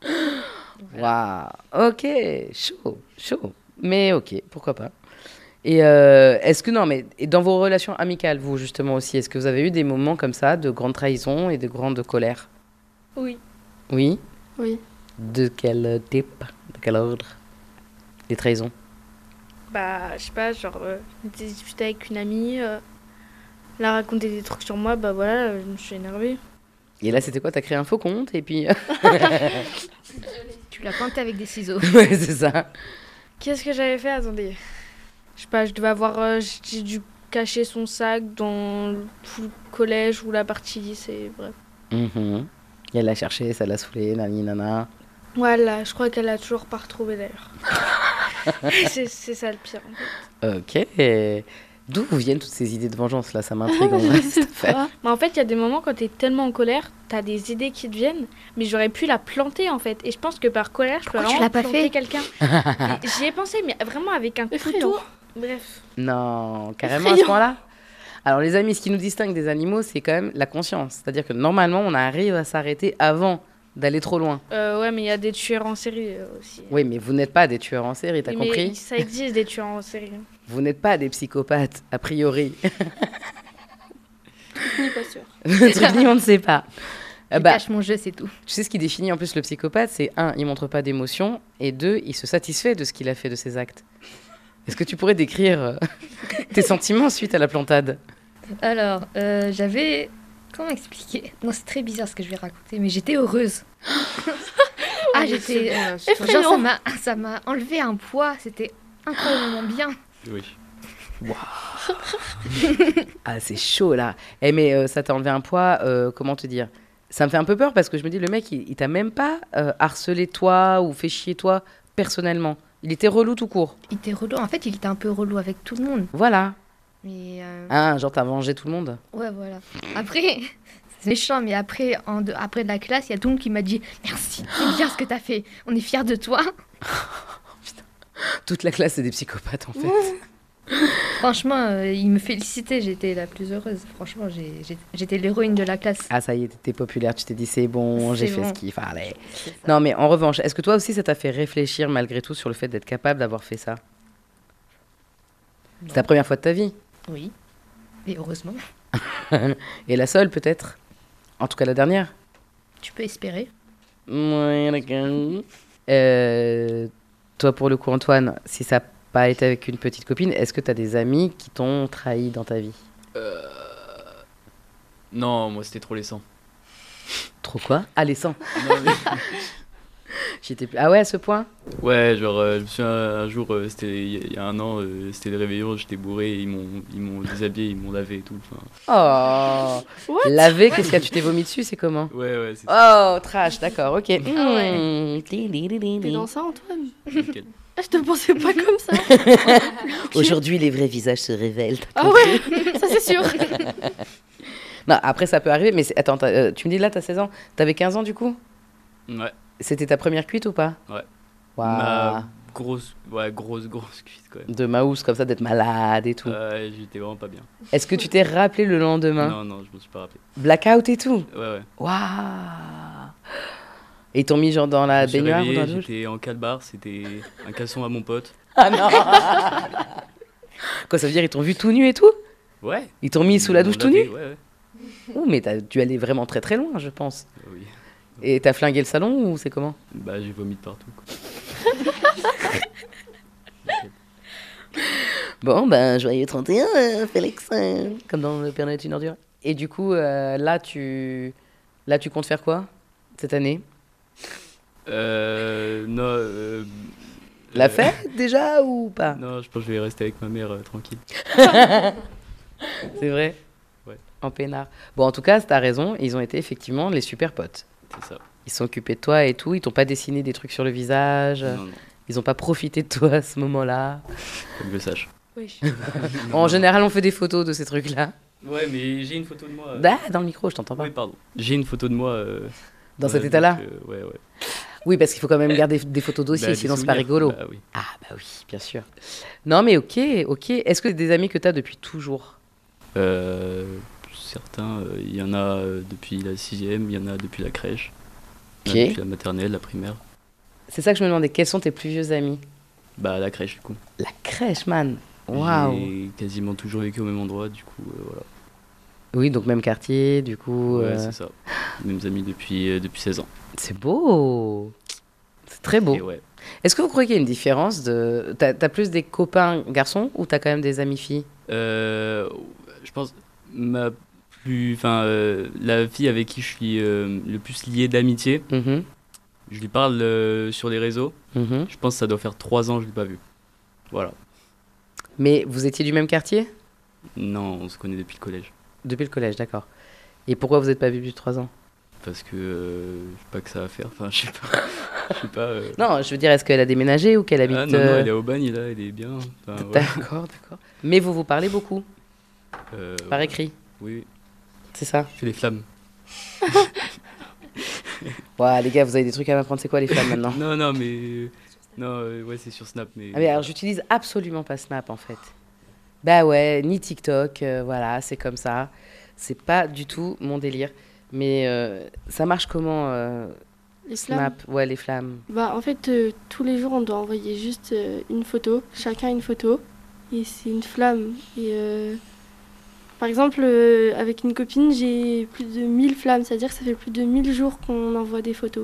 S1: Waouh, ok, chaud, chaud. Mais ok, pourquoi pas. Et euh, est-ce que non, mais et dans vos relations amicales, vous justement aussi, est-ce que vous avez eu des moments comme ça de grande trahison et de grande colère?
S7: Oui.
S1: Oui.
S4: Oui.
S1: De quel type? De quel ordre? Les trahisons.
S7: Bah, je sais pas, genre, euh, j'étais disputée avec une amie, euh, elle a raconté des trucs sur moi, bah voilà, euh, je me suis énervée.
S1: Et là, c'était quoi? T'as créé un faux compte et puis.
S3: Tu l'as planté avec des ciseaux.
S1: Ouais, c'est ça.
S7: Qu'est-ce que j'avais fait? Attendez. Je sais pas, je devais avoir. euh, J'ai dû cacher son sac dans le- tout le collège ou la partie lycée, bref.
S1: Mhm. Et elle l'a cherché, ça l'a saoulé, nani nana.
S7: Voilà, je crois qu'elle a toujours pas retrouvé d'ailleurs. c'est c'est ça le pire en fait.
S1: Ok. D'où vous viennent toutes ces idées de vengeance là? Ça m'intrigue en vrai cette affaire.
S7: Mais en fait, il y a des moments quand t'es tellement en colère, t'as des idées qui te viennent, mais j'aurais pu la planter en fait. Et je pense que par colère, je peux
S3: Pourquoi tu
S7: vraiment
S3: l'as pas
S7: planter
S3: fait
S7: quelqu'un. Mais J'y ai pensé, mais vraiment avec un
S4: Effrayant.
S7: couteau. Bref.
S1: Non, carrément à ce point-là. Alors les amis, ce qui nous distingue des animaux, c'est quand même la conscience. C'est-à-dire que normalement, on arrive à s'arrêter avant d'aller trop loin.
S7: Euh, ouais, mais il y a des tueurs en série euh, aussi.
S1: Oui, mais vous n'êtes pas des tueurs en série, t'as
S7: Oui, mais
S1: compris?
S7: ça existe des tueurs en série.
S1: Vous n'êtes pas des psychopathes, a priori.
S4: Ni pas sûr.
S1: Le truc ni on ne sait pas. Euh,
S3: Je
S1: bah,
S3: cache mon jeu, c'est tout.
S1: tu sais ce qui définit en plus le psychopathe, c'est un, il montre pas d'émotion, et deux, il se satisfait de ce qu'il a fait de ses actes. Est-ce que tu pourrais décrire euh, tes sentiments suite à la plantade?
S3: Alors, euh, j'avais... Comment expliquer? Non, c'est très bizarre ce que je vais raconter, mais j'étais heureuse. ah, j'étais... Genre, ça m'a, ça m'a enlevé un poids, c'était incroyablement bien.
S5: Oui.
S1: Ah, c'est chaud là. Eh, mais euh, ça t'a enlevé un poids, euh, comment te dire? Ça me fait un peu peur parce que je me dis, le mec, il, il t'a même pas euh, harcelé toi ou fait chier toi personnellement. Il était relou tout court.
S3: Il était relou. En fait, il était un peu relou avec tout le monde.
S1: Voilà.
S3: Mais euh,
S1: Ah, genre t'as vengé tout le monde.
S3: ouais, voilà. Après, c'est méchant, mais après, en de, après de la classe, il y a tout le monde qui m'a dit merci, c'est bien ce que t'as fait. On est fiers de toi.
S1: Toute la classe, c'est des psychopathes en fait.
S3: Franchement, euh, il me félicitait. J'étais la plus heureuse. Franchement, j'ai, j'ai- j'étais l'héroïne de la classe.
S1: Ah, ça y est, t'étais populaire. Tu t'es dit, c'est bon, j'ai
S3: C'est
S1: fait
S3: bon.
S1: ce qu'il fallait.
S3: C'est ça.
S1: Non, mais en revanche, est-ce que toi aussi, ça t'a fait réfléchir malgré tout sur le fait d'être capable d'avoir fait ça? C'est ta première fois de ta vie.
S3: Oui. Et heureusement,
S1: Et la seule, peut-être? En tout cas, la dernière?
S3: tu peux espérer.
S1: Ouais, d'accord. Euh, Toi, pour le coup, Antoine, si ça n'a pas été avec une petite copine, est-ce que tu as des amis qui t'ont trahi dans ta vie?
S5: Euh... Non, moi c'était trop laissant.
S1: Trop quoi? Ah, les sangs.
S5: Non, mais-
S1: J'étais plus... Ah ouais, à ce point?
S5: Ouais, genre, euh, je me souviens un, un jour, euh, c'était il y, il y a un an, euh, c'était le réveillon, j'étais bourré, ils m'ont, ils m'ont déshabillé, ils m'ont lavé et tout. Enfin,
S1: Oh, laver, qu'est-ce que tu t'es vomi dessus, c'est comment?
S5: ouais, ouais, c'est ça.
S1: Oh, trash, d'accord, ok.
S2: ouais.
S1: Mmh.
S4: T'es dans ça, Antoine?
S5: Nickel.
S4: Ah, je te pensais pas comme ça.
S1: Aujourd'hui, les vrais visages se révèlent. t'as
S4: Ah
S1: compris?
S4: ouais, ça c'est sûr.
S1: Non, après, ça peut arriver, mais c'est- attends, t'as- euh, tu me dis là, t'as seize ans. T'avais quinze ans du coup?
S5: Ouais.
S1: C'était ta première cuite ou pas?
S5: Ouais.
S1: Waouh.
S5: Ma grosse, ouais, grosse, grosse cuite quand même.
S1: De maous comme ça, d'être malade et tout.
S5: Ouais, j'étais vraiment pas bien.
S1: Est-ce que tu t'es rappelé le lendemain?
S5: Non, non, je me suis pas rappelé.
S1: Blackout et tout?
S5: Ouais, ouais.
S1: Waouh. Et ils t'ont mis genre dans la
S5: Je me suis
S1: baignoire ou
S5: réveillé,
S1: dans la douche?
S5: j'étais en calbar, c'était un caleçon à mon pote.
S1: Ah non. Quoi, ça veut dire ils t'ont vu tout nu et tout?
S5: Ouais.
S1: Ils t'ont mis sous la
S5: Ils
S1: douche
S5: m'ont
S1: tout
S5: lavé,
S1: nu?
S5: Ouais, ouais.
S1: Oh, mais t'as dû aller vraiment très très loin, je pense.
S5: Ah oui.
S1: Et t'as flingué le salon ou c'est comment?
S5: Bah, j'ai vomi de partout, quoi.
S1: Bon, ben, joyeux trente et un, euh, Félix. euh, Comme dans Le Père Noël est une ordure. Et du coup, euh, là, tu... là, tu comptes faire quoi cette année?
S5: Euh. Non. Euh,
S1: La
S5: euh,
S1: fête déjà ou pas?
S5: Non, je pense que je vais rester avec ma mère euh, tranquille.
S1: C'est vrai?
S5: Ouais.
S1: En peinard. Bon, en tout cas, t'as raison, ils ont été effectivement les super potes.
S5: C'est ça.
S1: Ils se sont occupés de toi et tout, ils t'ont pas dessiné des trucs sur le visage,
S5: Non, non,
S1: ils ont pas profité de toi à ce moment-là.
S5: comme je le sache.
S7: Oui.
S1: En général, on fait des photos de ces trucs-là.
S5: Ouais, mais j'ai une photo de moi. euh,
S1: Ah, dans le micro, je t'entends pas.
S5: Oui, pardon. J'ai une photo de moi. euh,
S1: Dans
S5: la
S1: cet
S5: vie
S1: état-là?
S5: que- Ouais, ouais.
S1: Oui, parce qu'il faut quand même garder des photos dossiers,
S5: Bah, des
S1: sinon c'est pas
S5: souvenirs.
S1: rigolo.
S5: Bah oui.
S1: Ah bah oui, bien sûr. Non mais ok, ok. Est-ce que c'est des amis que t'as depuis toujours?
S5: Euh, certains, euh, il y en a euh, depuis la sixième, il y en a depuis la crèche, il y en a
S1: Ok.
S5: depuis la maternelle, la primaire.
S1: C'est ça que je me demandais, quels sont tes plus vieux amis?
S5: Bah, la crèche, du coup.
S1: La crèche, man. Waouh.
S5: J'ai quasiment toujours vécu au même endroit, du coup, euh, voilà.
S1: Oui, donc même quartier, du coup.
S5: Ouais,
S1: euh,
S5: c'est ça. Mêmes amis depuis, euh, depuis seize ans.
S1: C'est beau. C'est très beau.
S5: Et ouais.
S1: Est-ce que vous croyez qu'il y a une différence de... T'as, t'as plus des copains garçons ou t'as quand même des amis filles?
S5: Euh, je pense, ma plus. Enfin, euh, la fille avec qui je suis euh, le plus lié d'amitié,
S1: Mhm,
S5: je lui parle euh, sur les réseaux.
S1: mhm.
S5: Je pense que ça doit faire trois ans que je l'ai pas vu. Voilà.
S1: Mais vous étiez du même quartier?
S5: Non, on se connaît depuis le collège.
S1: Depuis le collège, d'accord. Et pourquoi vous n'êtes pas vus depuis trois ans?
S5: Parce que euh, je sais pas que ça à faire. Enfin, je sais pas. Je sais pas. euh.
S1: Non, je veux dire, est-ce qu'elle a déménagé ou qu'elle habite...
S5: Ah non, non,
S1: euh,
S5: elle est au bagne là, elle est bien. Enfin, ouais.
S1: D'accord, d'accord. Mais vous vous parlez beaucoup,
S5: Euh,
S1: par
S5: ouais.
S1: écrit,
S5: Oui,
S1: c'est ça?
S5: c'est les flammes.
S1: Ouais, les gars, vous avez des trucs à m'apprendre, c'est quoi les flammes maintenant?
S5: Non, non, mais. euh, Non, euh, ouais, c'est sur Snap. Mais,
S1: Ah mais alors, j'utilise absolument pas Snap, en fait. Bah ouais, ni TikTok, euh, voilà, c'est comme ça. C'est pas du tout mon délire. Mais euh, ça marche comment, euh,
S4: Les flammes.
S1: Snap? Ouais, les flammes.
S4: Bah, en fait, euh, tous les jours, on doit envoyer juste euh, une photo, chacun une photo, et c'est une flamme. Et euh, par exemple, euh, avec une copine, j'ai plus de mille flammes, c'est-à-dire que ça fait plus de mille jours qu'on envoie des photos.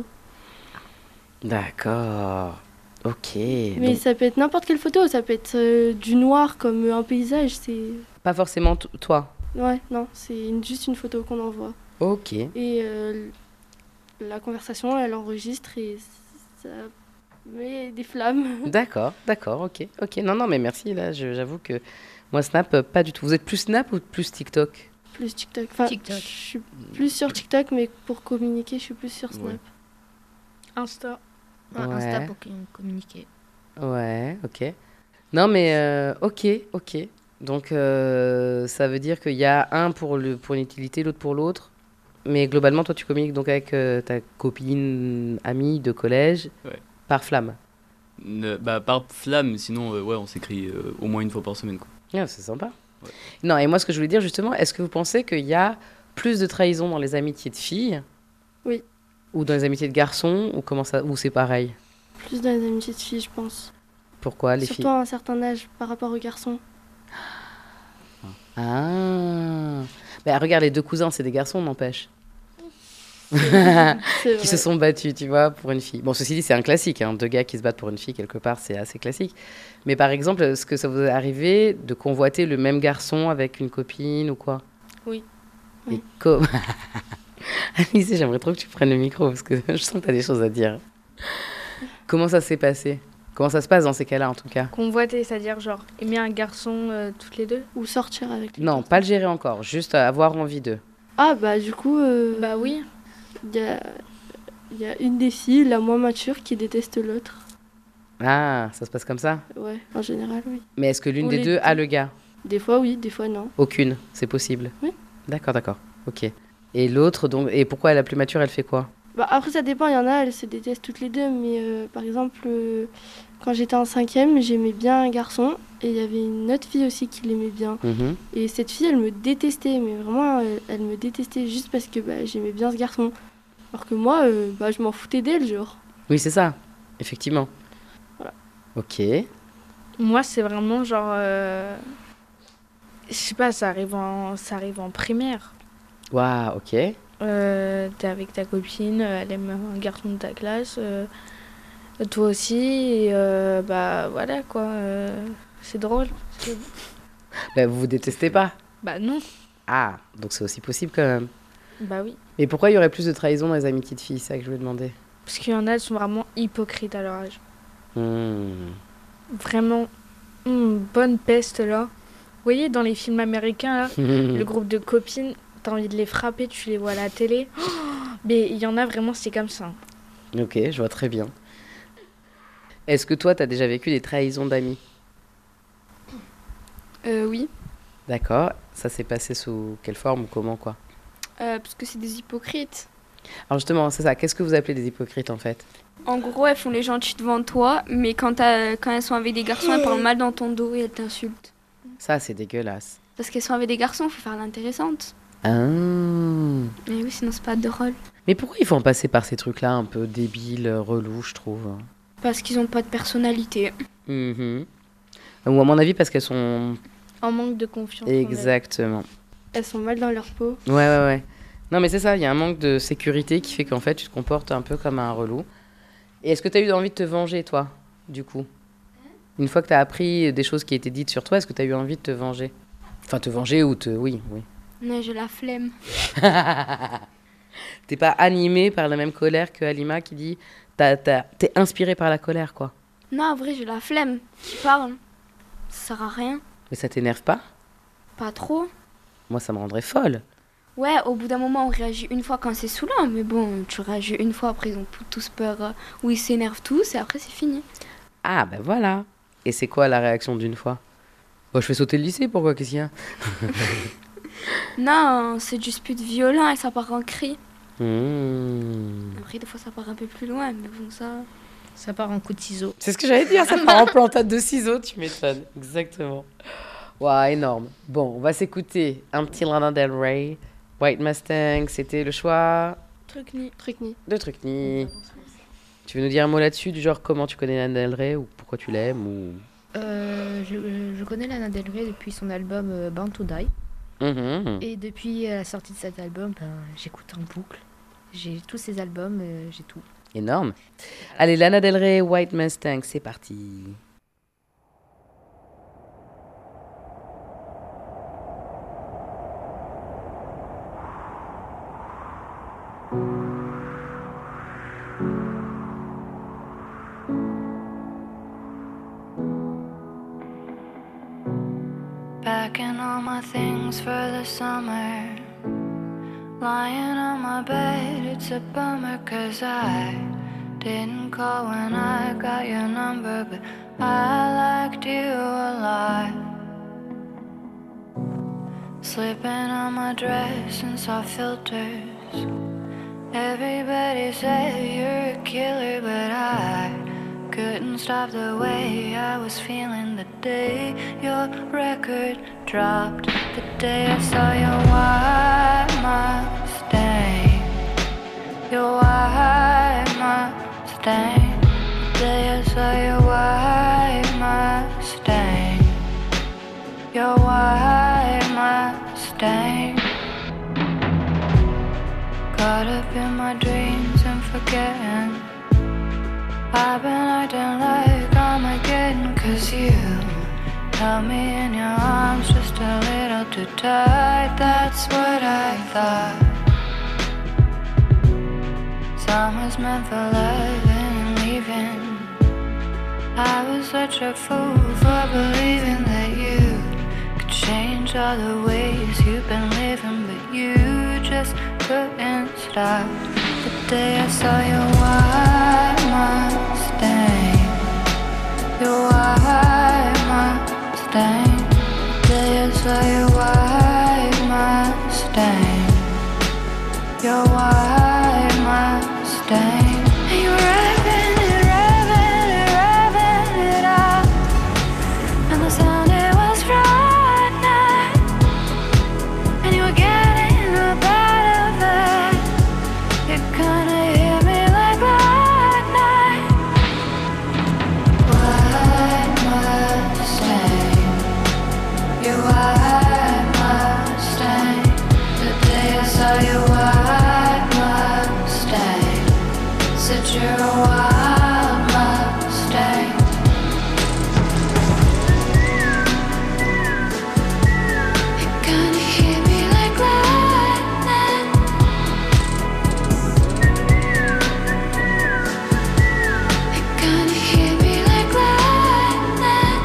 S1: D'accord. Ok.
S4: Mais
S1: Donc,
S4: ça peut être n'importe quelle photo, ça peut être euh, du noir comme un paysage, c'est...
S1: pas forcément t- toi.
S4: Ouais, non, c'est une- juste une photo qu'on envoie.
S1: Ok.
S4: Et euh, la conversation, elle enregistre et ça met des flammes.
S1: D'accord, d'accord, ok. Ok, non, non, mais merci, là, je- j'avoue que moi, Snap, euh, pas du tout. Vous êtes plus Snap ou plus TikTok?
S4: Plus TikTok. Enfin,
S3: TikTok.
S4: je suis plus sur TikTok, mais pour communiquer, je suis plus sur Snap.
S5: Ouais.
S7: Insta.
S3: Ouais, Insta
S1: Ouais.
S3: pour com- communiquer.
S1: Ouais, ok. Non, mais euh, ok, ok. Donc, euh, ça veut dire qu'il y a un pour, le, pour une utilité, l'autre pour l'autre. Mais globalement, toi, tu communiques donc avec euh, ta copine, amie de collège,
S5: Ouais.
S1: par flamme.
S5: Ne- bah, par flamme, sinon, euh, ouais, on s'écrit euh, au moins une fois par semaine, quoi.
S1: Ah, c'est sympa.
S5: Ouais.
S1: Non, et moi, ce que je voulais dire, justement, est-ce que vous pensez qu'il y a plus de trahison dans les amitiés de filles?
S4: Oui.
S1: Ou dans les amitiés de garçons? Ou comment ça, ou c'est pareil?
S4: Plus dans les amitiés de filles, je pense.
S1: Pourquoi, les
S4: Surtout
S1: filles?
S4: à un certain âge par rapport aux garçons.
S1: Ah. Ben, regarde, les deux cousins, c'est des garçons, n'empêche.
S4: C'est
S1: qui
S4: vrai.
S1: se sont battus, tu vois, pour une fille. Bon, ceci dit, c'est un classique, hein, deux gars qui se battent pour une fille, quelque part, c'est assez classique. Mais par exemple, est-ce que ça vous est arrivé de convoiter le même garçon avec une copine ou quoi?
S7: Oui.
S1: Et
S4: Oui.
S1: co- Alice, j'aimerais trop que tu prennes le micro, parce que je sens que tu as des choses à dire. Comment ça s'est passé? Comment ça se passe dans ces cas-là, en tout cas?
S7: Convoiter, c'est-à-dire genre aimer un garçon euh, toutes les deux.
S4: Ou sortir avec.
S1: Non, pas le gérer encore, juste avoir envie d'eux.
S4: Ah bah du coup, euh,
S7: Bah oui.
S4: il y a, il y a une des filles, la moins mature, qui déteste l'autre.
S1: Ah, ça se passe comme ça?
S4: Ouais, en général, oui.
S1: Mais est-ce que l'une
S4: Ou
S1: des
S4: les
S1: deux
S4: deux.
S1: a le gars?
S4: Des fois, oui, des fois, non.
S1: Aucune, c'est possible.
S4: Oui.
S1: D'accord, d'accord. Ok. Et l'autre, donc, et pourquoi elle est la plus mature, elle fait quoi?
S4: Bah après, ça dépend, il y en a, elles se détestent toutes les deux, mais euh, par exemple, euh, quand j'étais en cinquième, j'aimais bien un garçon, et il y avait une autre fille aussi qui l'aimait bien.
S1: Mhm.
S4: Et cette fille, elle me détestait, mais vraiment, elle, elle me détestait juste parce que bah, j'aimais bien ce garçon. Alors que moi, euh, bah, je m'en foutais d'elle, genre.
S1: Oui, c'est ça, effectivement.
S4: Voilà.
S1: Ok.
S7: Moi, c'est vraiment genre. euh, Je sais pas, ça arrive en, ça arrive en primaire.
S1: Waouh, ok.
S7: Euh, T'es avec ta copine, euh, elle aime un garçon de ta classe, euh, toi aussi, et euh, bah voilà quoi, euh, c'est drôle. C'est-
S1: Bah, vous vous détestez pas?
S7: Bah non,
S1: Ah, donc c'est aussi possible quand même.
S7: bah oui.
S1: Mais pourquoi il y aurait plus de trahison dans les amitiés de filles? C'est ça que je voulais demander.
S7: Parce qu'il y en a, elles sont vraiment hypocrites à leur âge.
S1: Hmm.
S7: Vraiment, une bonne peste là. Vous voyez dans les films américains là, le groupe de copines, t'as envie de les frapper, tu les vois à la télé. Oh, mais il y en a vraiment, c'est comme ça.
S1: Ok, je vois très bien. Est-ce que toi, t'as déjà vécu des trahisons d'amis?
S2: Euh, oui,
S1: D'accord. Ça s'est passé sous quelle forme ou comment, quoi?
S2: euh, parce que c'est des hypocrites.
S1: Alors justement, c'est ça. Qu'est-ce que vous appelez des hypocrites, en fait?
S2: En gros, elles font les gentilles devant toi, mais quand, t'as- quand elles sont avec des garçons, elles parlent mal dans ton dos et elles t'insultent.
S1: Ça, c'est dégueulasse.
S2: Parce qu'elles sont avec des garçons, faut faire l'intéressante.
S1: Ah.
S2: Mais oui, sinon c'est pas drôle.
S1: Mais pourquoi il faut en passer par ces trucs-là un peu débiles, euh, relous, je trouve?
S2: Parce qu'ils ont pas de personnalité.
S1: Mhm. Ou à mon avis, parce qu'elles sont...
S7: En manque de confiance. en elles.
S1: Exactement.
S4: Elles sont mal dans leur peau.
S1: Ouais, ouais, ouais. Non, mais c'est ça, il y a un manque de sécurité qui fait qu'en fait, tu te comportes un peu comme un relou. Et est-ce que tu as eu envie de te venger, toi, du coup? Une fois que tu as appris des choses qui étaient dites sur toi, est-ce que tu as eu envie de te venger? Enfin, te venger ou te... Oui, oui.
S2: Mais j'ai la flemme.
S1: T'es pas animé par la même colère que Halima qui dit... T'as- t'as- T'es inspiré par la colère, quoi.
S2: Non, en vrai, j'ai la flemme. Qui parle. Ça sert à rien.
S1: Mais ça t'énerve pas?
S2: Pas trop.
S1: Moi, ça me rendrait folle.
S2: Ouais, au bout d'un moment, on réagit une fois quand c'est saoulant. Mais bon, tu réagis une fois, après ils ont tous peur. euh, Ou ils s'énervent tous et après c'est fini.
S1: Ah, ben voilà. Et c'est quoi la réaction d'une fois? Bon, je fais sauter le lycée, pourquoi? Qu'est-ce qu'il y a?
S2: Non, c'est juste plus de violent et ça part en cri.
S1: Mmh.
S2: Après, des fois, ça part un peu plus loin. Mais bon, ça.
S3: Ça part en coup de ciseau.
S1: C'est ce que j'allais dire, ça part en plantade de ciseaux, tu m'étonnes. Exactement. Waouh, énorme. Bon, on va s'écouter un petit Lana Del Rey. White Mustang, c'était le choix
S7: Truc ni.
S4: Truc ni.
S1: de Trucni. Tu veux nous dire un mot là-dessus, du genre comment tu connais Lana Del Rey ou pourquoi tu l'aimes ou...
S3: Euh, je, je connais Lana Del Rey depuis son album euh, Born to Die.
S1: Mhm.
S3: Et depuis la sortie de cet album, ben, j'écoute en boucle. J'ai tous ses albums, euh, j'ai tout.
S1: Énorme. Allez, Lana Del Rey, White Mustang, c'est parti.
S9: Packing all my things for the summer. Lying on my bed, it's a bummer, cause I didn't call when I got your number, but I liked you a lot. Slipping on my dress and saw filters. Everybody said you're a killer, but I couldn't stop the way I was feeling the day your record dropped. The day I saw your white Mustang. Your white Mustang. The day I saw your white Mustang. Your white Mustang. Caught up in my was you. Held me in your arms just a little too tight, that's what I thought. Summer's meant for loving and leaving. I was such a fool for believing that you could change all the ways you've been living, but you just couldn't stop. The day I saw your white Mustang, your white Mustang. The day I saw your white Mustang, your white Mustang. And you were revving it, revving it, revving it up, and the sound it was frightening. And you were getting up out of it. You couldn't hear me like lightning. White Mustang, your white Mustang. The day I saw your white Mustang, said you're a wild Mustang. You couldn't hear me like lightning. You couldn't hear me like lightning.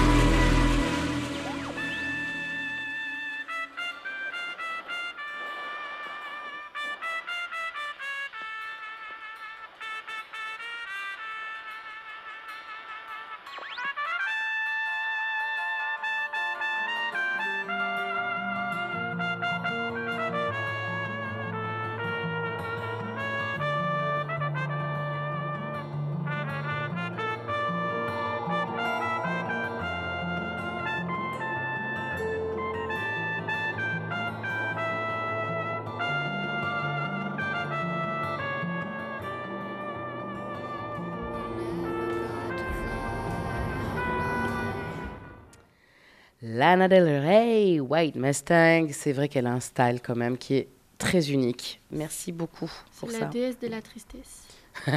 S1: Lana Del Rey, White Mustang, c'est vrai qu'elle a un style quand même qui est très unique. Merci beaucoup pour
S4: C'est
S1: ça.
S4: la déesse de la tristesse.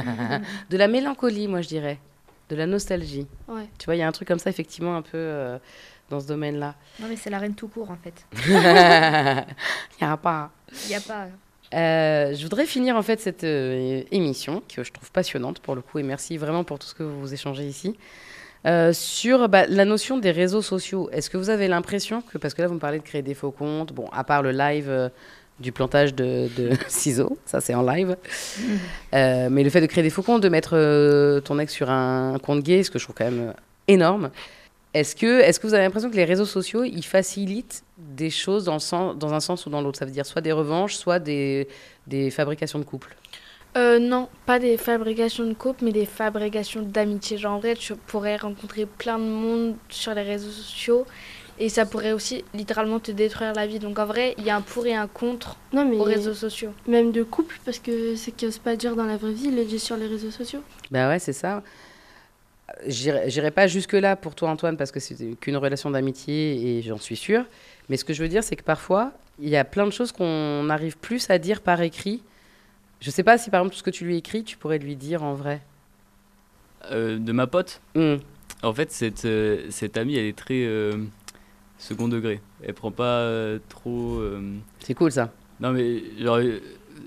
S1: De la mélancolie, moi je dirais. De la nostalgie.
S4: Ouais.
S1: Tu vois, il y a un truc comme ça, effectivement, un peu euh, dans ce domaine-là.
S3: Non, mais c'est la reine tout court, en fait.
S1: Il n'y a pas.
S3: Il n'y a pas...
S1: Euh, je voudrais finir en fait cette euh, émission que je trouve passionnante pour le coup et merci vraiment pour tout ce que vous échangez ici euh, sur bah, la notion des réseaux sociaux. Est-ce que vous avez l'impression que, parce que là vous me parlez de créer des faux comptes, bon à part le live euh, du plantage de, de ciseaux, ça c'est en live, euh, mais le fait de créer des faux comptes, de mettre euh, ton ex sur un compte gay, ce que je trouve quand même énorme. Est-ce que, est-ce que vous avez l'impression que les réseaux sociaux, ils facilitent des choses dans, le sens, dans un sens ou dans l'autre? Ça veut dire soit des revanches, soit des, des fabrications de couples.
S7: Euh, non, pas des fabrications de couple, mais des fabrications d'amitié. Genre, en vrai, tu pourrais rencontrer plein de monde sur les réseaux sociaux et ça pourrait aussi littéralement te détruire la vie. Donc, en vrai, il y a un pour et un contre
S4: Non, mais
S7: aux réseaux sociaux.
S4: même de couple, parce que ce qu'ils n'osent pas dire dans la vraie vie, ils le disent sur les réseaux sociaux.
S1: Ben ouais, c'est ça. J'irai j'irai pas jusque-là pour toi, Antoine, parce que c'est qu'une relation d'amitié et j'en suis sûre. Mais ce que je veux dire, c'est que parfois, il y a plein de choses qu'on arrive plus à dire par écrit. Je sais pas si, par exemple, tout ce que tu lui écris, tu pourrais lui dire en vrai.
S5: Euh, de ma pote,
S1: Mm.
S5: en fait, cette, euh, cette amie, elle est très euh, second degré. Elle prend pas euh, trop. euh,
S1: C'est cool, ça.
S5: Non, mais genre. euh,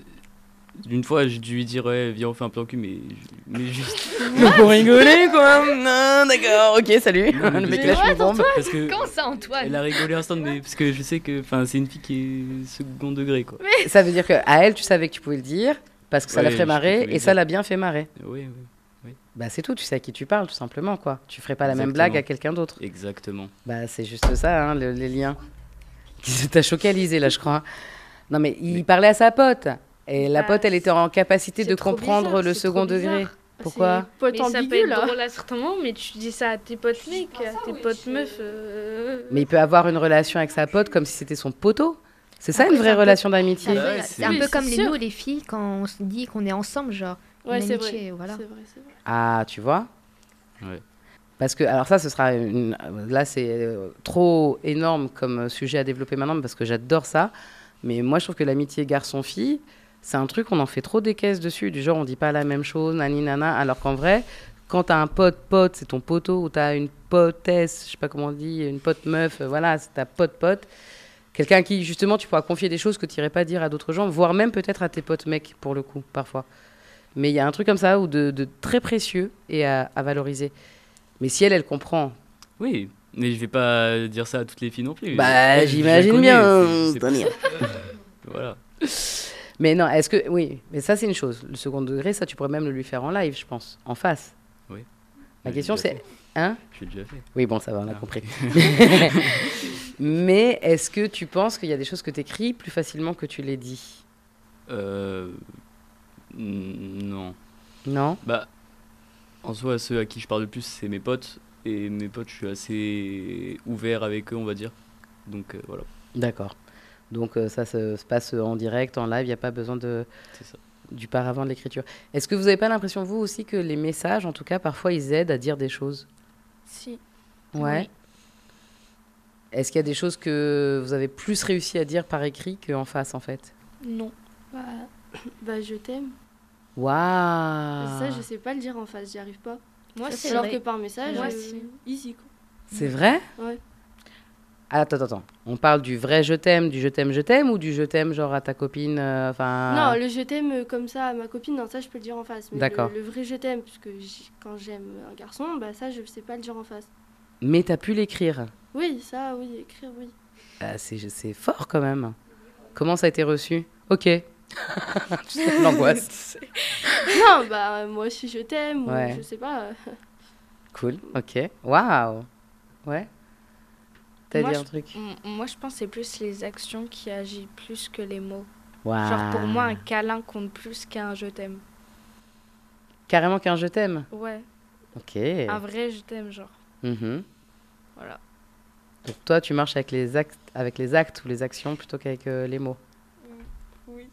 S5: Une fois, j'ai dû lui dire, ouais, viens, on fait un plan cul, mais, mais juste.
S1: Pour rigoler, quoi. Non, d'accord, ok, salut.
S5: Non, mais
S1: Le mec
S5: parce
S1: lâche
S5: que-
S1: une bombe.
S5: Parce que
S3: Comment ça, Antoine?
S5: elle a rigolé instant, mais parce que je sais que enfin, c'est une fille qui est second degré, quoi.
S1: Ça veut dire qu'à elle, tu savais que tu pouvais le dire, parce que ça
S5: Ouais,
S1: la ferait
S5: je
S1: marrer,
S5: pouvais le
S1: et ça
S5: dire.
S1: l'a bien fait marrer.
S5: Oui, oui,
S1: Bah c'est tout, tu sais à qui tu parles, tout simplement, quoi. Tu ferais pas la même
S5: Exactement.
S1: blague à quelqu'un d'autre.
S5: exactement.
S1: Bah c'est juste ça, hein, le- les liens. T'as choqué Alizé, là, je crois. Non, mais il parlait à sa pote. Et la
S7: Bah,
S1: pote, elle était en capacité
S7: c'est
S1: de
S7: trop
S1: comprendre
S7: bizarre,
S1: le
S7: c'est
S1: second
S7: trop bizarre.
S1: degré. Pourquoi?
S4: C'est pote
S7: Mais ça peut
S4: ambigu,
S7: être
S4: là.
S7: drôle à certains moments, mais tu dis ça à tes potes mecs, à tes potes meufs. euh,
S1: Mais il peut avoir une relation avec sa pote comme si c'était son poteau. C'est ça
S3: Après,
S1: une vraie
S3: c'est un peu-
S1: relation d'amitié.
S3: C'est
S5: Ah ouais,
S3: un
S5: c'est-
S3: peu
S4: Oui,
S3: comme
S4: c'est
S3: les
S4: sûr.
S3: nous, les filles, quand on se dit qu'on est ensemble, genre.
S4: Ouais,
S3: une
S4: c'est
S3: amitié,
S4: vrai.
S3: voilà.
S4: C'est vrai, c'est vrai.
S1: Ah, tu vois?
S5: Ouais.
S1: Parce que, alors ça, ce sera une... Là, c'est euh, trop énorme comme sujet à développer maintenant, parce que j'adore ça. Mais moi, je trouve que l'amitié garçon-fille, c'est un truc, on en fait trop des caisses dessus. Du genre, on dit pas la même chose, nani, nana. Alors qu'en vrai, quand t'as un pote pote, c'est ton poteau, ou t'as une potesse, je sais pas comment on dit, une pote meuf, euh, voilà, c'est ta pote pote. Quelqu'un à qui, justement, tu pourras confier des choses que tu n'irais pas dire à d'autres gens, voire même peut-être à tes potes mecs, pour le coup, parfois. Mais il y a un truc comme ça, ou de, de très précieux et à, à valoriser. Mais si elle, elle comprend...
S5: Oui, mais je vais pas dire ça à toutes les filles non plus.
S1: Bah,
S5: Je- je
S1: j'imagine
S5: la connais,
S1: bien,
S5: c'est- c'est pour
S1: Tania.
S5: ça. Voilà.
S1: Mais non, est-ce que... Oui, mais ça, c'est une chose. Le second degré, ça, tu pourrais même le lui faire en live, je pense, en face.
S5: Oui.
S1: Ma
S5: J'ai
S1: question,
S5: déjà
S1: c'est...
S5: fait.
S1: Hein?
S5: Je l'ai déjà fait.
S1: Oui, bon, ça va, on a
S5: Ah.
S1: compris. Mais est-ce que tu penses qu'il y a des choses que tu écris plus facilement que tu les dis?
S5: Euh... n- Non.
S1: Non?
S5: Bah, en soi, ceux à qui je parle le plus, c'est mes potes. Et mes potes, je suis assez ouvert avec eux, on va dire. Donc euh, voilà,
S1: D'accord. Donc euh, ça se, se passe en direct, en live, il n'y a pas besoin de,
S5: c'est ça.
S1: du paravent de l'écriture. Est-ce que vous n'avez pas l'impression, vous aussi, que les messages, en tout cas, parfois, ils aident à dire des choses?
S7: Si.
S1: Ouais.
S7: Oui.
S1: Est-ce qu'il y a des choses que vous avez plus réussi à dire par écrit qu'en face, en fait?
S7: Non.
S4: Bah, bah, je t'aime.
S1: Waouh!
S4: Ça, je sais pas le dire en face, j'y arrive pas.
S7: Moi,
S3: Ça,
S7: c'est
S3: c'est
S4: Alors
S3: vrai.
S4: que par message,
S7: Moi
S4: euh,
S7: aussi.
S4: easy quoi.
S1: C'est vrai?
S4: Ouais.
S1: Ah, attends, attends, attends. On parle du vrai je t'aime, du je t'aime, je t'aime, ou du je t'aime, genre à ta copine, euh, enfin...
S4: Non, le je t'aime euh, comme ça à ma copine, non, ça je peux le dire en face. Mais
S1: D'accord.
S4: Le, le vrai je t'aime, parce que j- quand j'aime un garçon, bah ça je sais pas le dire en face.
S1: Mais t'as pu l'écrire.
S4: Oui, ça, oui, écrire, oui.
S1: Ah, c'est, c'est fort, quand même. Comment ça a été reçu? Ok. Tu sais, l'angoisse.
S4: Non, bah euh, moi aussi je t'aime,
S1: Ouais.
S4: ou je sais pas. euh,
S1: Cool, ok. Waouh. Ouais. T'as
S7: Moi,
S1: dit
S7: je-
S1: un truc.
S7: M- Moi, je pense que c'est plus les actions qui agissent plus que les mots.
S1: Waouh.
S7: Genre, pour moi, un câlin compte plus qu'un je t'aime.
S1: Carrément qu'un je t'aime.
S7: Ouais.
S1: Ok.
S7: Un vrai je t'aime, genre.
S1: Mhm.
S7: Voilà.
S1: Donc toi, tu marches avec les actes, avec les actes ou les actions plutôt qu'avec euh, les mots.
S7: Oui.